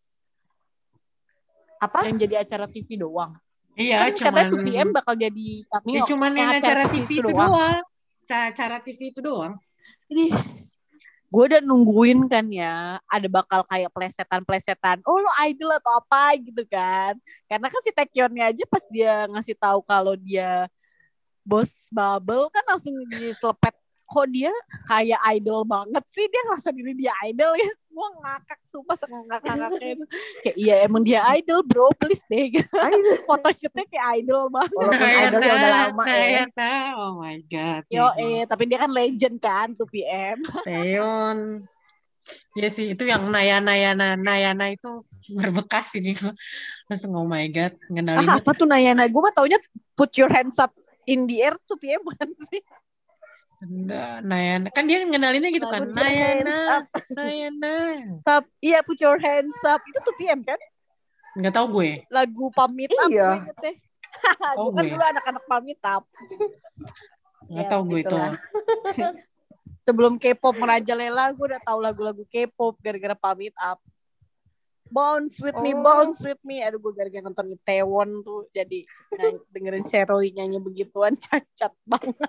Speaker 2: Apa?
Speaker 3: Yang jadi acara TV doang.
Speaker 1: Iya,
Speaker 3: kan katanya 2PM bakal jadi cameo.
Speaker 1: Ya cuman yang acara TV itu doang. Acara TV itu doang.
Speaker 3: Jadi gue udah nungguin kan ya, ada bakal kayak plesetan. Oh lo idol atau apa gitu kan? Karena kan si Taekyon-nya aja pas dia ngasih tahu kalau dia bos bubble kan langsung diselepet. Kok dia kayak idol banget sih, dia ngerasa diri dia idol ya. Semua ngakak, sumpah ngakak-ngakaknya itu. Kayak iya emang dia idol bro, please deh. Photoshootnya kayak idol banget.
Speaker 2: Walaupun idolnya udah lama ya.
Speaker 1: Oh my god.
Speaker 3: Tapi dia kan legend kan 2PM.
Speaker 1: Taeyeon. Ya sih, itu yang Nayana itu berbekas ini. Langsung oh my god, ngenalinnya.
Speaker 3: Apa tuh Nayana? Gue mah taunya put your hands up in the air 2PM bukan sih?
Speaker 1: Nayana kan dia ngenalinnya gitu kan, Nayana.
Speaker 3: Iya, put your hands up itu 2PM kan?
Speaker 1: Nggak tahu gue.
Speaker 3: Lagu pamit up gue ingetnya. Gue kan dulu anak-anak pamit up.
Speaker 1: Nggak tahu gue itu.
Speaker 3: Sebelum K-pop merajalela, gue udah tahu lagu-lagu K-pop gara-gara pamit up. Bounce with me. Aduh, gue gara-gara nonton Itaewon tuh jadi dengerin Cherry nyanyi begituan cacat banget.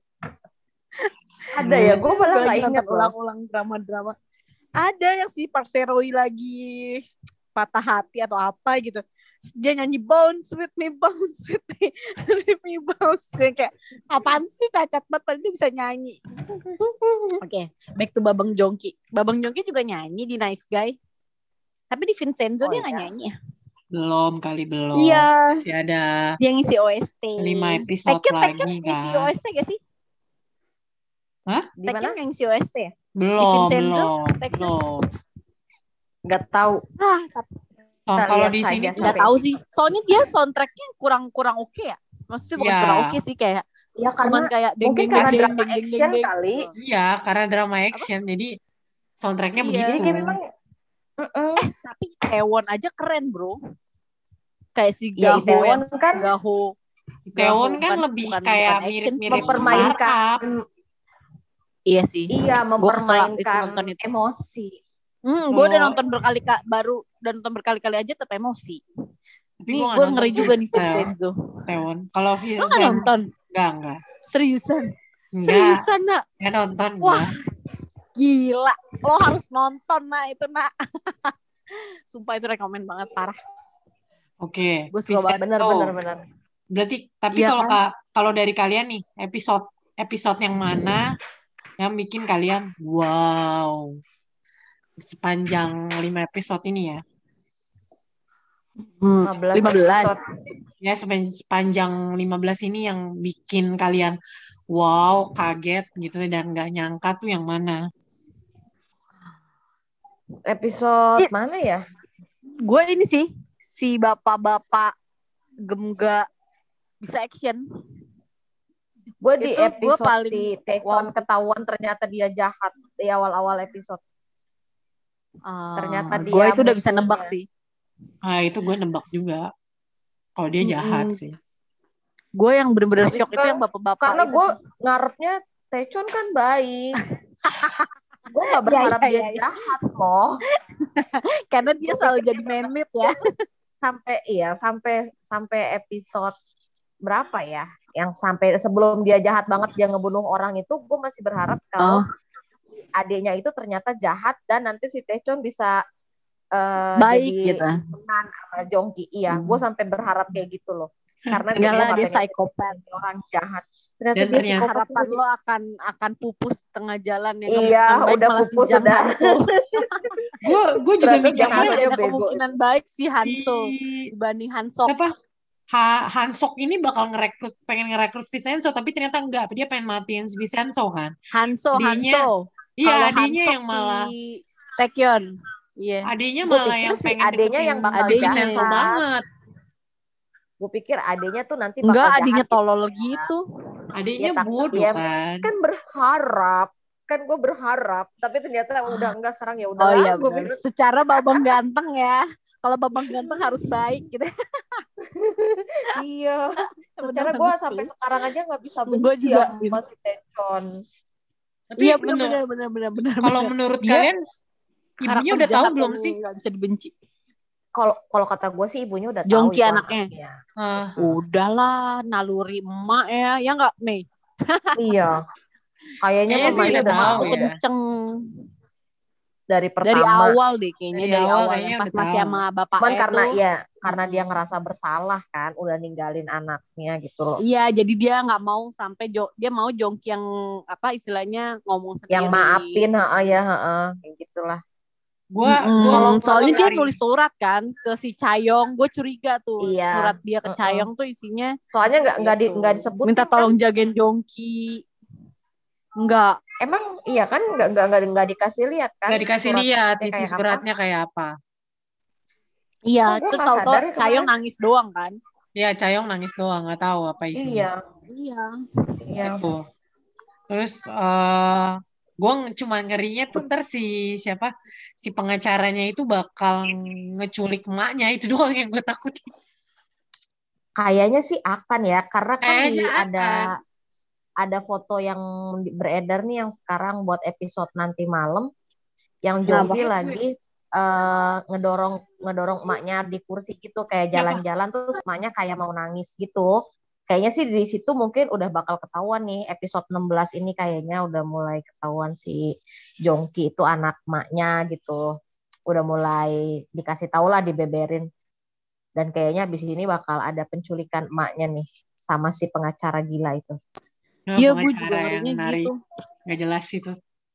Speaker 2: Ada ya, gue malah nggak ingat
Speaker 3: ulang-ulang drama-drama. Ada yang si Park Seroy lagi patah hati atau apa gitu. Dia nyanyi bounce with me, bounce. Kayak apaan sih, cacat banget, padahal dia bisa nyanyi. Oke, back to Babang Jongki. Babang Jongki juga nyanyi di Nice Guy. Tapi di Vincenzo dia nggak nyanyi ya?
Speaker 1: Belum.
Speaker 3: Iya.
Speaker 1: Masih ada.
Speaker 3: Dia ngisi OST.
Speaker 1: 5 episode lagi kan.
Speaker 3: Ngisi OST gak sih?
Speaker 1: Hah?
Speaker 3: Tekken yang ngisi OST ya?
Speaker 1: Belum.
Speaker 2: Nggak tahu.
Speaker 1: Kalau di sini
Speaker 3: nggak tahu sih. Soalnya dia soundtracknya kurang oke ya. Maksudnya bukan kurang oke sih, kayak
Speaker 2: ya karena
Speaker 3: kayak
Speaker 2: mungkin karena drama action kali.
Speaker 1: Iya, karena drama action. Jadi soundtracknya begitu.
Speaker 2: Jadi memang
Speaker 3: tapi Itaewon aja keren bro. Kayak si Gaho yang
Speaker 2: kan
Speaker 1: Itaewon kan lebih kayak mirip-mirip
Speaker 2: mempermainkan.
Speaker 3: Iya sih.
Speaker 2: Iya, mempermainkan emosi.
Speaker 3: Gue udah nonton berkali-kali aja tetap emosi.
Speaker 1: Tapi
Speaker 3: nih gue ngeri juga nih Vincenzo.
Speaker 1: Itaewon. Kalau
Speaker 3: lo nggak nonton?
Speaker 1: Enggak.
Speaker 3: Seriusan nak?
Speaker 1: Nggak nonton.
Speaker 3: Wah, gila. Lo harus nonton itu nak. Sumpah itu rekomen banget, parah.
Speaker 1: Oke.
Speaker 3: Gue suka banget.
Speaker 2: Benar.
Speaker 1: Berarti tapi kalau kalau dari kalian nih, episode yang mana yang bikin kalian wow sepanjang 5 episode ini ya?
Speaker 2: 15
Speaker 3: 15.
Speaker 2: episode.
Speaker 1: Ya, sepanjang 15 ini yang bikin kalian wow, kaget gitu dan nggak nyangka tuh yang mana?
Speaker 2: Episode mana ya?
Speaker 3: Gue ini sih, si bapak-bapak gemga bisa action.
Speaker 2: Gue di
Speaker 3: Itu gue
Speaker 2: episode
Speaker 3: paling
Speaker 2: si Taekwon ketahuan ternyata dia jahat di awal-awal episode. Ternyata
Speaker 3: gue
Speaker 2: dia
Speaker 3: itu udah bisa
Speaker 2: musuhnya.
Speaker 3: nebak sih.
Speaker 1: Ah, itu gue nebak juga. Kalau dia jahat sih.
Speaker 3: Gue yang bener-bener
Speaker 2: Habis
Speaker 3: shock itu
Speaker 2: kan,
Speaker 3: yang bapak-bapak
Speaker 2: karena
Speaker 3: itu
Speaker 2: gue
Speaker 3: sih.
Speaker 2: ngarepnya Taecyeon kan baik. Gue gak berharap dia jahat loh.
Speaker 3: Karena dia selalu jadi main lead ya.
Speaker 2: Sampai episode berapa ya? Yang sampai sebelum dia jahat banget dia ngebunuh orang itu, gue masih berharap kalau adiknya itu ternyata jahat dan nanti si Taecyeon bisa
Speaker 3: baik
Speaker 2: jadi
Speaker 3: gitu.
Speaker 2: teman sama Jongki. Iya, gue sampai berharap kayak gitu loh. Karena
Speaker 3: Enggak lah,
Speaker 2: nggak
Speaker 3: dia
Speaker 2: pengen
Speaker 3: psikopat.
Speaker 2: jadi orang jahat. Ternyata
Speaker 1: Dan
Speaker 2: dia
Speaker 1: ternyata
Speaker 2: psikopat.
Speaker 3: Harapan lo akan pupus tengah jalan ya.
Speaker 2: Iya, udah pupus sudah.
Speaker 1: Gue juga
Speaker 2: Ternyata
Speaker 1: mikirnya
Speaker 2: Hanso dia
Speaker 3: ada
Speaker 2: bego.
Speaker 3: kemungkinan baik si Hanso dibanding Hansok.
Speaker 1: Apa? Hansok ini bakal pengen ngerekrut Vincenzo, tapi ternyata enggak. Dia pengen matiin si Vincenzo kan.
Speaker 3: Hanso.
Speaker 1: Iya, adiknya
Speaker 3: Hansok
Speaker 1: yang malah
Speaker 3: si Taecyeon. Iya.
Speaker 1: Adiknya
Speaker 2: Gua
Speaker 1: malah
Speaker 2: pikir
Speaker 1: yang
Speaker 2: si
Speaker 1: pengen
Speaker 2: adiknya
Speaker 1: deketin
Speaker 2: yang bakal
Speaker 1: si
Speaker 3: jahat.
Speaker 1: Vincenzo banget.
Speaker 2: Gue pikir adiknya tuh nanti bakal
Speaker 3: Enggak,
Speaker 2: jahat.
Speaker 3: adiknya
Speaker 2: gitu.
Speaker 3: tolol gitu.
Speaker 1: Adiknya
Speaker 2: Ya,
Speaker 1: bodoh
Speaker 2: ya,
Speaker 1: kan.
Speaker 2: Kan berharap. Kan gue berharap. Tapi ternyata udah enggak sekarang ya udah.
Speaker 3: Oh iya
Speaker 2: Gue
Speaker 3: benar.
Speaker 2: pikir
Speaker 3: Secara babang ganteng ya. Kalau babang ganteng harus baik gitu.
Speaker 2: iya. Secara gue sampai sekarang aja nggak bisa
Speaker 3: Gue
Speaker 2: benci
Speaker 3: juga
Speaker 2: sama si Taecyeon.
Speaker 1: Tapi
Speaker 3: iya benar.
Speaker 1: Kalau menurut kalian ibunya udah tahu belum sih?
Speaker 3: Gak bisa dibenci.
Speaker 2: Kalau kata gue sih ibunya udah tahu
Speaker 3: Jongki
Speaker 2: itu
Speaker 3: anaknya. Udahlah, naluri emak ya. Ya nggak, Mei?
Speaker 2: Iya. Kayaknya
Speaker 1: Kayaknya sih
Speaker 2: mamanya
Speaker 1: udah tahu
Speaker 2: tahu
Speaker 1: ya.
Speaker 3: Kenceng.
Speaker 2: Dari pertama.
Speaker 3: Dari awal deh kayaknya.
Speaker 1: Dari
Speaker 3: Dari
Speaker 1: awal
Speaker 3: awal
Speaker 1: kayaknya
Speaker 3: yang pas
Speaker 1: udah
Speaker 3: masih
Speaker 1: tahu.
Speaker 3: sama bapak
Speaker 2: Cuman
Speaker 3: itu.
Speaker 2: karena dia ngerasa bersalah kan, udah ninggalin anaknya gitu loh.
Speaker 3: Iya, jadi dia nggak mau sampai dia mau Jongki yang apa istilahnya ngomong sendiri.
Speaker 2: Yang maafin, kayak gitulah.
Speaker 3: Soalnya dia nulis surat kan ke si Chayong, gue curiga tuh surat dia ke Chayong tuh isinya.
Speaker 2: Soalnya nggak disebut.
Speaker 3: Minta tolong jagain Jongki. Enggak.
Speaker 2: Emang iya kan nggak dikasih lihat kan?
Speaker 1: Nggak dikasih lihat isi suratnya kayak apa.
Speaker 3: Iya, terus tahu-tahu Chayong nangis doang kan?
Speaker 1: Iya, Chayong nangis doang, nggak tahu apa isinya.
Speaker 3: Iya.
Speaker 1: Itu. Terus gue cuma ngerinya tuh ntar si pengacaranya itu bakal ngeculik emaknya, itu doang yang gue takutin.
Speaker 2: Kayaknya sih akan ya, karena kan
Speaker 1: Kayaknya
Speaker 2: ada foto yang beredar nih yang sekarang buat episode nanti malam, yang Jongki lagi ngedorong emaknya di kursi gitu kayak jalan-jalan terus emaknya kayak mau nangis gitu. Kayaknya sih di situ mungkin udah bakal ketahuan nih episode 16 ini kayaknya udah mulai ketahuan si Jongki itu anak emaknya gitu. Udah mulai dikasih tahu lah, dibeberin. Dan kayaknya abis ini bakal ada penculikan emaknya nih sama si pengacara gila itu.
Speaker 3: Iya, gue juga ngerinya gitu.
Speaker 1: Gak jelas itu.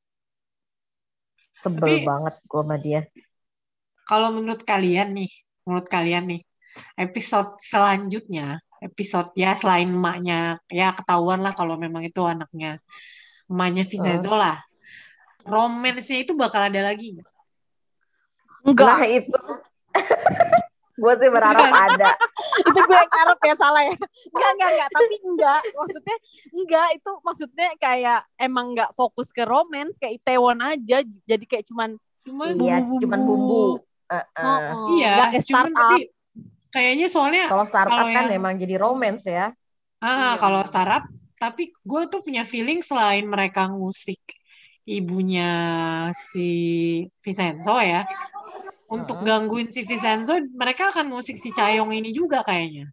Speaker 2: Sebel banget gue sama dia.
Speaker 1: Kalau menurut kalian nih, episode selanjutnya, episode ya selain emaknya, ya ketahuan lah kalau memang itu anaknya emaknya Vincenzo lah. Romance-nya itu bakal ada lagi nggak?
Speaker 3: Enggak.
Speaker 2: Nah itu. Gue sih berharap ada.
Speaker 3: Itu gue yang ngarep ya, salah ya. Enggak. Tapi enggak. Maksudnya enggak. Itu maksudnya kayak emang enggak fokus ke romance. Kayak Itaewon aja. Jadi kayak cuman
Speaker 2: bumbu.
Speaker 1: Iya.
Speaker 3: Enggak kayak startup.
Speaker 1: Kayaknya soalnya.
Speaker 2: Kalau startup kan emang jadi romance ya.
Speaker 1: Kalau startup. Tapi gue tuh punya feeling selain mereka ngusik ibunya si Vincenzo ya. Untuk gangguin si Vincenzo, mereka akan ngusik si Chayong ini juga kayaknya.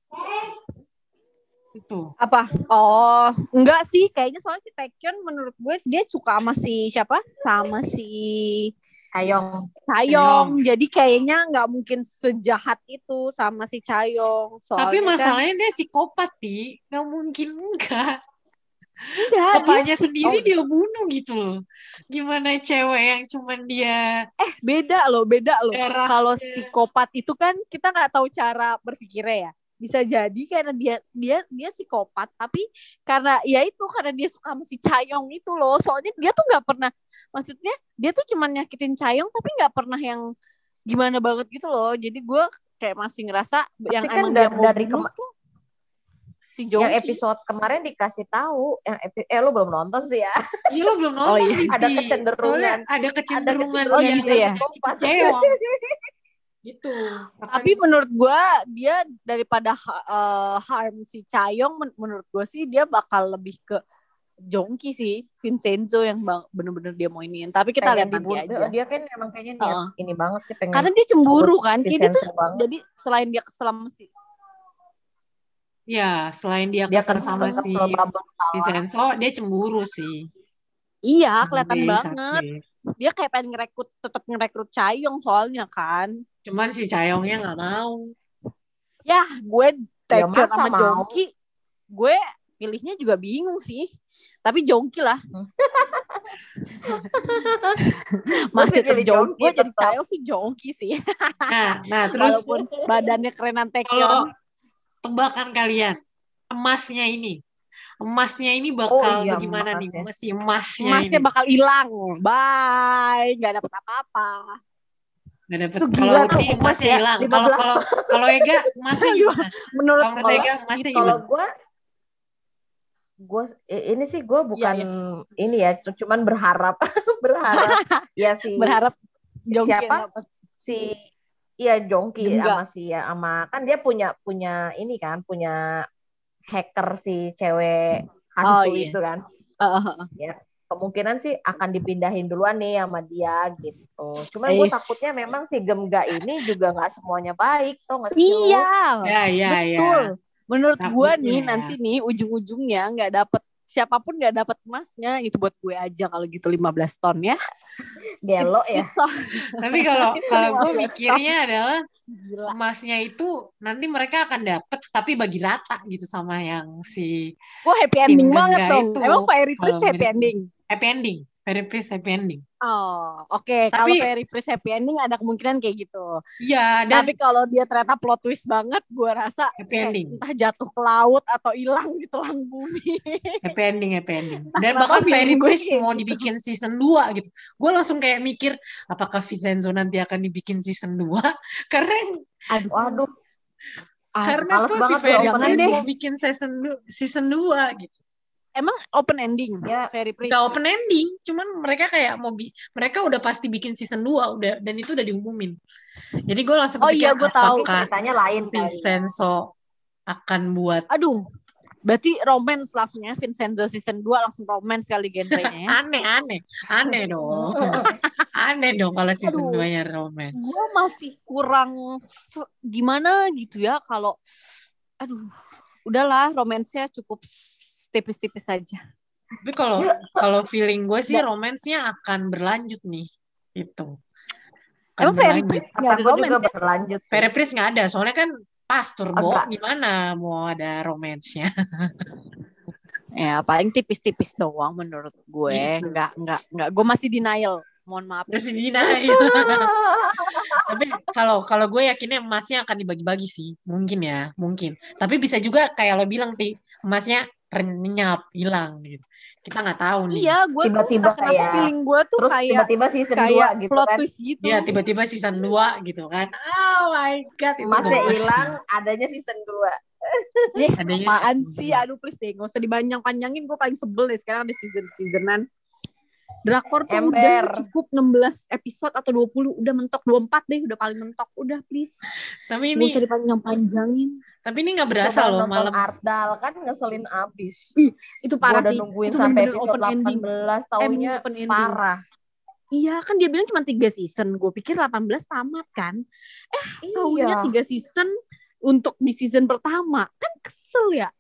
Speaker 1: Itu.
Speaker 3: Apa? Oh, enggak sih. Kayaknya soalnya si Taecyeon menurut gue dia suka sama si siapa? Sama si
Speaker 2: Ayong.
Speaker 3: Chayong. Jadi kayaknya nggak mungkin sejahat itu sama si Chayong.
Speaker 1: Tapi
Speaker 3: Soalnya kan
Speaker 1: masalahnya dia psikopat, Ti. Nggak mungkin enggak.
Speaker 3: enggak,
Speaker 1: Bapaknya
Speaker 3: dia sih.
Speaker 1: sendiri dia bunuh gitu loh. Gimana cewek yang cuman dia
Speaker 3: Beda loh.
Speaker 1: darah.
Speaker 3: Kalau psikopat itu kan kita nggak tahu cara berpikirnya ya. Bisa jadi karena dia psikopat, tapi karena ya itu karena dia suka sama si Chayong itu loh. Soalnya dia tuh nggak pernah, maksudnya dia tuh cuma nyakitin Chayong tapi nggak pernah yang gimana banget gitu loh. Jadi gue kayak masih ngerasa yang
Speaker 2: Tapi kan
Speaker 3: emang dia mau
Speaker 2: dari
Speaker 3: bunuh tuh si
Speaker 2: yang
Speaker 3: Jongki.
Speaker 2: episode kemarin dikasih tahu, lu belum nonton sih ya.
Speaker 1: Iya lo belum nonton
Speaker 3: iya.
Speaker 1: sih,
Speaker 2: Ada
Speaker 1: Ti.
Speaker 2: kecenderungan.
Speaker 1: Soalnya ada kecenderungan
Speaker 3: Oh,
Speaker 1: dia
Speaker 3: gitu ya?
Speaker 2: psikopat.
Speaker 1: Cewek. Gitu.
Speaker 3: Tapi menurut gue dia daripada harm si Chayong, menurut gue sih dia bakal lebih ke Jongki sih, Vincenzo yang bener-bener dia mau iniin. Tapi kita lihat nanti aja.
Speaker 2: Dia kan emang kayaknya niat ini banget sih, pengen.
Speaker 3: Karena dia cemburu kan. Kayak dia tuh
Speaker 2: banget.
Speaker 3: jadi selain dia kesel sama si
Speaker 1: ya, selain dia kesel sama si Vincenzo, dia cemburu sih.
Speaker 3: Iya, kelihatan
Speaker 1: Sampai
Speaker 3: banget. Dia kayak pengen tetap ngerekrut Chayong soalnya kan.
Speaker 1: Cuman si Chayongnya nggak mau.
Speaker 3: Ya, gue take care sama
Speaker 2: mau.
Speaker 3: Jongki. Gue pilihnya juga bingung sih. Tapi Jongki lah. Masih
Speaker 2: pilih
Speaker 3: Jongki. Gue jadi
Speaker 2: tetap.
Speaker 3: Chayong sih Jongki sih.
Speaker 1: Nah terus
Speaker 3: walaupun badannya kerenan
Speaker 1: kalau
Speaker 3: Taekyon.
Speaker 1: tebakan kalian, emasnya ini bakal bagaimana nih? Masih emasnya ini.
Speaker 3: Bakal hilang. Bye. Gak dapet apa-apa.
Speaker 1: Gak dapet. Kalau Uti emasnya hilang. Kalau Ega emasnya gimana?
Speaker 3: Menurut
Speaker 1: Ega emasnya gimana?
Speaker 2: Kalau gue ini sih gue bukan ini ya, cuman berharap ya sih.
Speaker 3: Berharap Jongki
Speaker 2: siapa si Jongki sama kan dia punya ini kan, punya hacker si cewek hantu itu kan. Ya kemungkinan sih akan dipindahin duluan nih sama dia gitu. Cuman gue takutnya memang si Gemga ini juga nggak semuanya baik, tau nggak sih?
Speaker 1: Iya.
Speaker 3: Betul. Menurut gue nih nanti nih ujung-ujungnya siapapun nggak dapet emasnya, itu buat gue aja kalau gitu 15 ton ya.
Speaker 2: Gelo ya.
Speaker 1: Tapi kalau gue mikirnya adalah emasnya itu nanti mereka akan dapet tapi bagi rata gitu sama yang si.
Speaker 3: Wah, happy ending banget dong.
Speaker 1: Itu.
Speaker 3: Emang Fairy Priest happy ending?
Speaker 1: Happy ending. Fairy Priest happy ending.
Speaker 3: Oh, oke. Kalau Fairy Priest happy ending ada kemungkinan kayak gitu.
Speaker 1: Iya.
Speaker 3: Tapi kalau dia ternyata plot twist banget, gue rasa
Speaker 1: happy ending.
Speaker 3: Entah jatuh ke laut atau hilang di telan bumi.
Speaker 1: Happy ending. Dan bahkan Fairy Priest mau dibikin season 2 gitu. Gue langsung kayak mikir, apakah Vincenzo nanti akan dibikin season 2? Karena karena kok si Fairy Priest mau bikin season 2 gitu.
Speaker 3: Emang open ending
Speaker 2: ya?
Speaker 3: Fairy Priest?
Speaker 1: Gak open ending, cuman mereka kayak mereka udah pasti bikin season 2 udah, dan itu udah diumumin. Jadi gue langsung pikir
Speaker 3: gue tahu
Speaker 2: ceritanya lain
Speaker 1: Vincenzo akan buat.
Speaker 3: Aduh, berarti romance langsungnya Vincenzo season 2 langsung romance kali genrenya.
Speaker 1: Aneh dong. Aneh dong kalau season 2-nya romance.
Speaker 3: Gue masih kurang gimana gitu ya kalau udahlah romance-nya cukup tipis-tipis saja.
Speaker 1: Tapi kalau feeling gue sih romance-nya akan berlanjut nih. Itu.
Speaker 3: Emang Fairy Priest nggak ada romance
Speaker 2: juga berlanjut.
Speaker 1: Fairy Priest nggak ada, soalnya kan pastor gimana mau ada romance-nya.
Speaker 3: Ya paling tipis-tipis doang menurut gue. Gitu. Enggak. Gue masih denial. Mohon maaf.
Speaker 1: Masih denial. Tapi kalau gue yakinnya emasnya akan dibagi-bagi sih, mungkin. Tapi bisa juga kayak lo bilang emasnya renyap, hilang gitu. Kita nggak tahu nih.
Speaker 3: Iya, gue
Speaker 2: tiba-tiba kayak
Speaker 3: feeling gue tuh
Speaker 2: terus
Speaker 3: kayak
Speaker 2: tiba-tiba season 2 gitu
Speaker 3: plot
Speaker 2: kan.
Speaker 3: twist gitu.
Speaker 1: Iya, tiba-tiba season 2 gitu kan. Oh my god, itu
Speaker 2: masih hilang, adanya season 2.
Speaker 3: Apaan sih? Aduh please deh, gak usah dipanjang-panjangin. Gue paling sebel deh sekarang ada seasonan. Drakor tuh udah cukup 16 episode atau 20, udah mentok 24 deh, udah paling mentok, udah please.
Speaker 1: Tapi ini
Speaker 3: gak usah dipanjang-panjangin.
Speaker 1: Tapi ini nggak berasa loh malam.
Speaker 2: Ardal kan ngeselin abis.
Speaker 3: Itu parah sih.
Speaker 2: Udah nungguin
Speaker 3: itu
Speaker 2: sampai episode
Speaker 3: open
Speaker 2: 18 tahunnya parah.
Speaker 3: Iya kan dia bilang cuma 3 season. Gue pikir 18 tamat kan. Tahunnya 3 season untuk di season pertama. Kan kesel ya.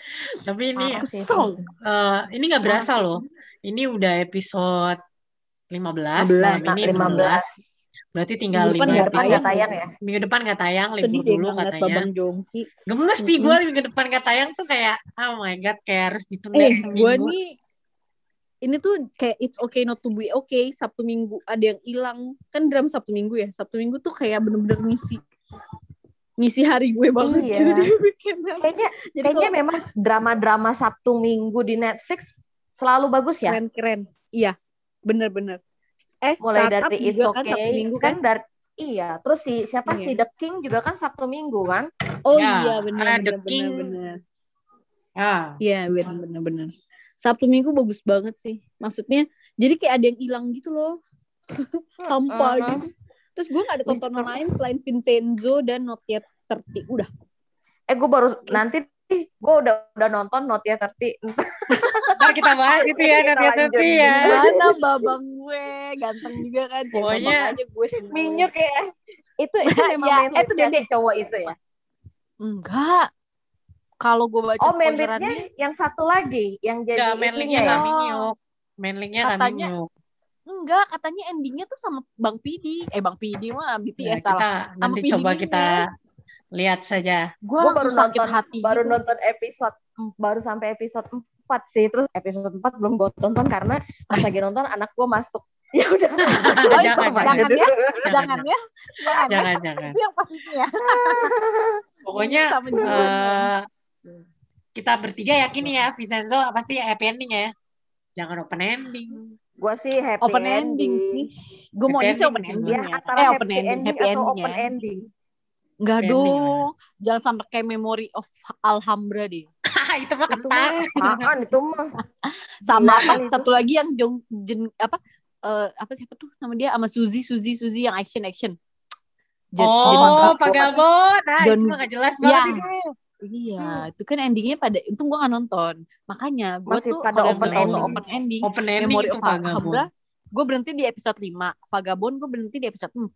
Speaker 1: Tapi ini ini nggak berasa loh. Ini udah episode 15,
Speaker 3: 15.
Speaker 1: malam
Speaker 2: Nah,
Speaker 1: ini
Speaker 2: 15.
Speaker 1: 16. Berarti tinggal
Speaker 3: Minggu depan
Speaker 1: 5
Speaker 3: nggak
Speaker 2: Depan
Speaker 1: episode.
Speaker 2: nggak tayang ya?
Speaker 1: Minggu depan nggak tayang,
Speaker 3: Sedih
Speaker 1: libur
Speaker 3: deh
Speaker 1: dulu
Speaker 3: nggak ngeliat
Speaker 1: katanya.
Speaker 3: Babang Jongki.
Speaker 1: Gemes sih gue minggu depan nggak tayang tuh kayak, oh my god, kayak harus ditunda
Speaker 3: Gue
Speaker 1: seminggu.
Speaker 3: nih ini tuh kayak It's Okay Not to Be Okay. Sabtu Minggu ada yang hilang. Kan drama Sabtu Minggu ya. Sabtu Minggu tuh kayak bener-bener ngisi hari gue banget
Speaker 2: Iya.
Speaker 3: gitu di weekend.
Speaker 2: Kayaknya
Speaker 3: Jadi
Speaker 2: kayaknya
Speaker 3: kalau
Speaker 2: memang drama-drama Sabtu Minggu di Netflix selalu bagus ya.
Speaker 3: keren-keren. Iya, bener-bener.
Speaker 2: Mulai
Speaker 3: Startup
Speaker 2: dari It's
Speaker 3: juga kan
Speaker 2: Okay
Speaker 3: Sabtu Minggu
Speaker 2: kan
Speaker 3: kan.
Speaker 2: dari iya, terus siapa
Speaker 3: Iya.
Speaker 2: sih The King juga kan Sabtu Minggu kan?
Speaker 3: Oh
Speaker 1: Ya,
Speaker 3: iya
Speaker 1: The King.
Speaker 3: bener.
Speaker 1: Ah,
Speaker 3: Iya bener. Sabtu Minggu bagus banget sih. Maksudnya jadi kayak ada yang hilang gitu loh. Hampa gitu. Terus gue gak ada tontonan lain selain Vincenzo dan Not Yet 30. Udah.
Speaker 2: Gue baru nanti gue udah nonton Not Yet 30.
Speaker 1: ntar kita bahas itu ya,
Speaker 2: Kita
Speaker 1: nanti
Speaker 2: lanjut.
Speaker 1: ya.
Speaker 3: Mana babang gue ganteng juga kan. Cewek
Speaker 1: Pokoknya
Speaker 3: babang aja gue seneng.
Speaker 2: Minyuk ya. Itu memang
Speaker 3: Ya,
Speaker 2: main lead
Speaker 3: itu Dede.
Speaker 2: si cowok itu ya.
Speaker 3: Enggak. Kalau gue baca
Speaker 2: Oh, main
Speaker 3: spoilerannya
Speaker 2: leadnya yang satu lagi yang jadi
Speaker 1: nggak, main linknya
Speaker 2: ininya ya.
Speaker 1: Kak Minyuk. Main linknya Kak
Speaker 3: Katanya
Speaker 1: Minyuk.
Speaker 3: enggak, katanya endingnya tuh sama Bang Pidi. Bang Pidi mah
Speaker 1: Ya,
Speaker 3: BTS
Speaker 1: kita
Speaker 3: salah. Sama
Speaker 1: nanti
Speaker 3: Pidi
Speaker 1: coba
Speaker 3: Minion.
Speaker 1: kita lihat saja.
Speaker 3: Gue
Speaker 2: Gue baru
Speaker 3: sakit
Speaker 2: nonton
Speaker 3: hati
Speaker 2: baru
Speaker 3: gitu.
Speaker 2: nonton episode baru sampai episode 4 sih. Terus episode 4 belum gue tonton karena pas lagi nonton anak gue masuk. Ya udah.
Speaker 1: Jangan jangan.
Speaker 3: Itu yang pas itu ya.
Speaker 1: Pokoknya
Speaker 3: Sama jiwanya.
Speaker 1: kita bertiga yakin ya Vincenzo pasti happy ending ya. Jangan open ending.
Speaker 2: Gue sih happy
Speaker 3: Open ending sih. Gue mau
Speaker 1: Happy
Speaker 3: sih open
Speaker 1: ending sih,
Speaker 3: ending
Speaker 2: Ya
Speaker 3: ya.
Speaker 2: antara
Speaker 3: Open ending, happy
Speaker 2: atau
Speaker 3: ending
Speaker 2: open
Speaker 3: ya.
Speaker 2: ending.
Speaker 3: Enggak
Speaker 1: Happy ending
Speaker 3: dong. Jangan sampai kayak Memory of Alhambra deh.
Speaker 1: Itu mah
Speaker 2: Itu
Speaker 1: kentang.
Speaker 2: mah apaan itu mah.
Speaker 3: Sama
Speaker 2: Gila
Speaker 3: apa?
Speaker 2: kali itu.
Speaker 3: Satu lagi yang apa siapa tuh nama dia sama Suzy yang action.
Speaker 1: Vagabond. Nah,
Speaker 3: John-
Speaker 1: itu mah gak jelas banget
Speaker 3: Ya.
Speaker 1: itu.
Speaker 3: Iya, itu kan endingnya untung gue gak nonton. Makanya gue
Speaker 2: Masih
Speaker 3: tuh
Speaker 2: pada
Speaker 3: kalau yang
Speaker 2: open
Speaker 3: gak tahu
Speaker 2: ending.
Speaker 3: open ending.
Speaker 1: Open ending
Speaker 3: Memory
Speaker 1: itu
Speaker 3: of Alhambra,
Speaker 1: Vagabond.
Speaker 3: gue berhenti di episode 5. Vagabond gue berhenti di episode 4.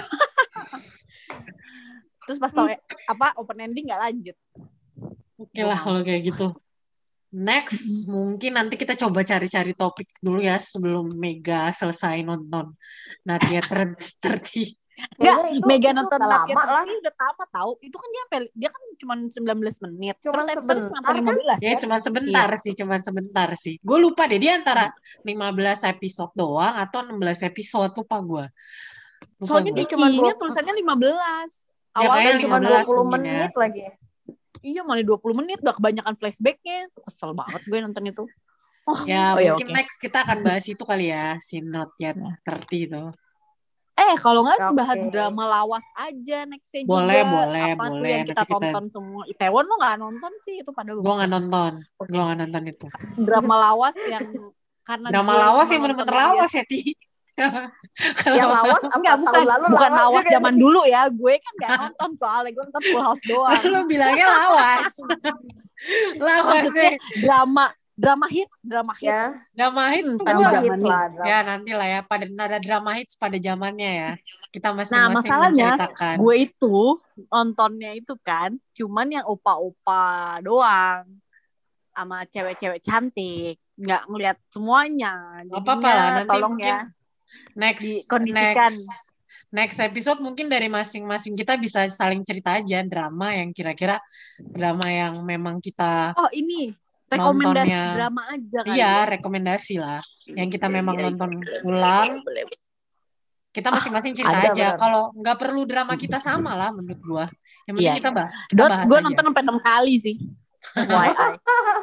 Speaker 3: Terus pas tau open ending gak lanjut.
Speaker 1: Oke lah kalau kayak gitu. Next, mungkin nanti kita coba cari-cari topik dulu ya sebelum Mega selesai nonton Nadia 30.
Speaker 3: Enggak, Mega nonton
Speaker 2: udah
Speaker 3: Nadia
Speaker 2: lama lah.
Speaker 3: Ini udah tamat tahu. Itu kan dia kan cuma 19 menit.
Speaker 2: Cuman
Speaker 3: Terus episode
Speaker 2: sebentar
Speaker 3: cuma 15
Speaker 1: Ya
Speaker 3: kan?
Speaker 1: cuma sebentar sih. Gue lupa deh dia antara 15 episode doang atau 16 episode, lupa gue.
Speaker 3: Soalnya di
Speaker 2: Cuman
Speaker 3: Q-nya tulisannya 15.
Speaker 1: Ya,
Speaker 3: Awalnya
Speaker 1: kayaknya
Speaker 2: cuma
Speaker 1: 15
Speaker 2: 20
Speaker 1: mungkin ya.
Speaker 2: menit lagi.
Speaker 3: Iya, malah 20 menit udah kebanyakan flashbacknya. Kesel banget gue nonton itu.
Speaker 1: Ya
Speaker 3: Oh,
Speaker 1: mungkin
Speaker 3: oke.
Speaker 1: next kita akan bahas itu kali ya, si Not Yet 30 itu.
Speaker 3: Kalau nggak
Speaker 2: Oke.
Speaker 3: bahas drama lawas aja nextnya
Speaker 1: Boleh,
Speaker 3: juga.
Speaker 1: boleh,
Speaker 3: Apa tuh
Speaker 1: boleh.
Speaker 3: yang kita
Speaker 1: Nanti kita-
Speaker 3: tonton semua. Itaewon lo nggak nonton sih itu pada
Speaker 1: Gue nggak nonton itu.
Speaker 3: drama lawas yang karena
Speaker 1: Drama
Speaker 3: gue
Speaker 1: lawas
Speaker 3: cuma
Speaker 1: yang bener-bener
Speaker 3: nonton
Speaker 1: lawas ya, Ti.
Speaker 2: Yang lawas
Speaker 3: Enggak,
Speaker 2: tahun lalu
Speaker 3: bukan lawas
Speaker 2: juga.
Speaker 3: zaman dulu ya. Gue kan nggak nonton soalnya gue nonton Full House doang.
Speaker 1: Lo bilangnya lawas. Lawas
Speaker 3: Maksudnya
Speaker 1: sih.
Speaker 3: drama hits.
Speaker 2: Ya,
Speaker 1: Drama hits tuh
Speaker 3: pada
Speaker 1: gue.
Speaker 3: zamannya.
Speaker 2: hits lah.
Speaker 1: Ya nanti lah ya, pada ada drama hits pada zamannya ya. Kita
Speaker 3: Nah,
Speaker 1: masing-masing
Speaker 3: masalahnya
Speaker 1: menceritakan.
Speaker 3: gue itu nontonnya itu kan cuman yang opa-opa doang sama cewek-cewek cantik, nggak ngeliat semuanya.
Speaker 1: Gak apa-apa lah,
Speaker 3: Jadinya
Speaker 1: nanti
Speaker 3: tolong
Speaker 1: mungkin
Speaker 3: ya
Speaker 1: next
Speaker 3: dikondisikan.
Speaker 1: next episode mungkin dari masing-masing kita bisa saling cerita aja drama yang kira-kira drama yang memang kita
Speaker 3: Oh ini rekomendasi
Speaker 1: nontonnya.
Speaker 3: drama aja kali
Speaker 1: iya
Speaker 3: ya.
Speaker 1: rekomendasi lah yang kita
Speaker 3: Iya,
Speaker 1: memang
Speaker 3: iya,
Speaker 1: nonton
Speaker 3: boleh,
Speaker 1: ulang.
Speaker 3: boleh.
Speaker 1: Kita masing-masing cerita
Speaker 2: ada,
Speaker 1: aja.
Speaker 2: benar.
Speaker 1: Kalau nggak perlu drama kita sama lah menurut gua. Yang penting
Speaker 3: Iya.
Speaker 1: kita
Speaker 3: Dots
Speaker 1: bahas
Speaker 3: gue
Speaker 1: aja.
Speaker 3: nonton sampai 6 kali sih. FYI.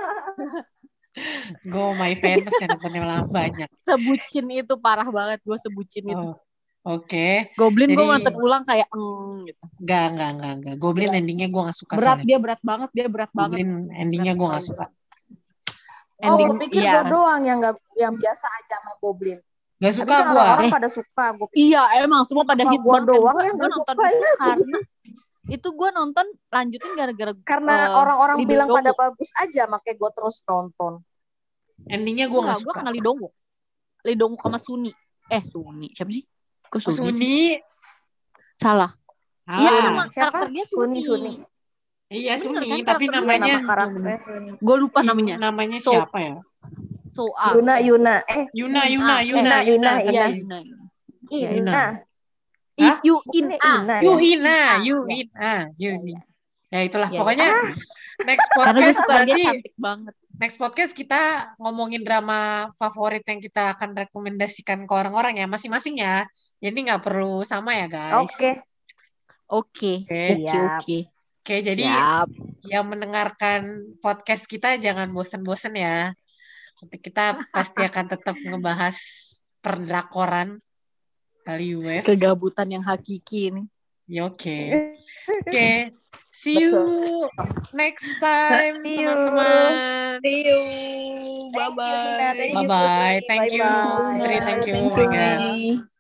Speaker 1: Go my fans yang nontonnya banyak.
Speaker 3: Sebucin itu parah banget, gue sebucin itu.
Speaker 1: Oh, oke.
Speaker 3: Goblin gue
Speaker 1: Jadi-
Speaker 3: nonton ulang kayak gitu.
Speaker 1: Enggak. Goblin endingnya gua nggak suka
Speaker 3: Berat,
Speaker 1: soalnya.
Speaker 3: dia berat banget.
Speaker 1: Goblin endingnya gua nggak suka.
Speaker 3: Ending,
Speaker 2: gue pikir
Speaker 3: iya.
Speaker 2: gue doang yang biasa aja sama Goblin.
Speaker 1: Gak
Speaker 2: Tapi
Speaker 1: suka
Speaker 2: kan
Speaker 1: gua.
Speaker 2: orang pada suka. Gue pikir
Speaker 3: Iya, emang semua pada
Speaker 2: Cuma
Speaker 3: hits
Speaker 2: gua
Speaker 3: banget.
Speaker 2: doang
Speaker 3: Gue
Speaker 2: yang nggak
Speaker 3: nonton
Speaker 2: suka
Speaker 3: itu
Speaker 2: ya.
Speaker 3: karena itu gue nonton lanjutin gara-gara
Speaker 2: karena orang-orang
Speaker 3: Lee
Speaker 2: bilang
Speaker 3: Dong-wook.
Speaker 2: pada bagus aja, makanya gue terus nonton.
Speaker 1: Endingnya gua nggak
Speaker 3: gue
Speaker 1: suka.
Speaker 3: kenal Lee Dong-wook. Lee Dong-wook sama Suni. Suni siapa sih? Kok
Speaker 1: Oh,
Speaker 3: Suni? sih?
Speaker 1: Suni.
Speaker 3: Salah.
Speaker 1: Ah,
Speaker 3: Iya, nama
Speaker 2: Siapa?
Speaker 3: karakternya Suni.
Speaker 2: Suni.
Speaker 1: Iya
Speaker 3: Bener
Speaker 1: Suni,
Speaker 3: kan,
Speaker 1: tapi
Speaker 3: karakternya
Speaker 1: namanya
Speaker 2: Nama karakternya Suni.
Speaker 3: Gue lupa namanya.
Speaker 1: namanya
Speaker 3: So-
Speaker 1: siapa ya?
Speaker 3: Soa.
Speaker 2: Yuna.
Speaker 1: Yuna
Speaker 2: Yuna,
Speaker 1: tadi.
Speaker 3: Iya,
Speaker 2: Ina.
Speaker 1: Ina.
Speaker 3: Hah?
Speaker 2: Ina ya.
Speaker 1: Yuina. Ya itulah
Speaker 3: Iya,
Speaker 1: pokoknya
Speaker 3: iya.
Speaker 1: next
Speaker 3: Karena gue
Speaker 1: podcast
Speaker 3: suka dia
Speaker 1: berarti
Speaker 3: cantik banget.
Speaker 1: next podcast kita ngomongin drama favorit yang kita akan rekomendasikan ke orang-orang ya masing-masing ya. Jadi nggak perlu sama ya guys.
Speaker 3: Oke.
Speaker 2: Siap.
Speaker 1: Oke, jadi
Speaker 3: Siap.
Speaker 1: yang mendengarkan podcast kita jangan bosen-bosen ya. Nanti kita pasti akan tetap ngebahas perdrakoran kali wave.
Speaker 3: Kegabutan yang hakiki ini.
Speaker 1: Ya oke. See you next time
Speaker 2: See you.
Speaker 1: teman-teman.
Speaker 3: See you.
Speaker 2: Thank you,
Speaker 3: Bye-bye.
Speaker 2: Lina. Thank you,
Speaker 1: Bye-bye.
Speaker 2: Putri.
Speaker 1: Thank you,
Speaker 2: Bye-bye.
Speaker 1: Putri. Thank you,
Speaker 3: Thank you,
Speaker 1: Mega.
Speaker 3: Wi.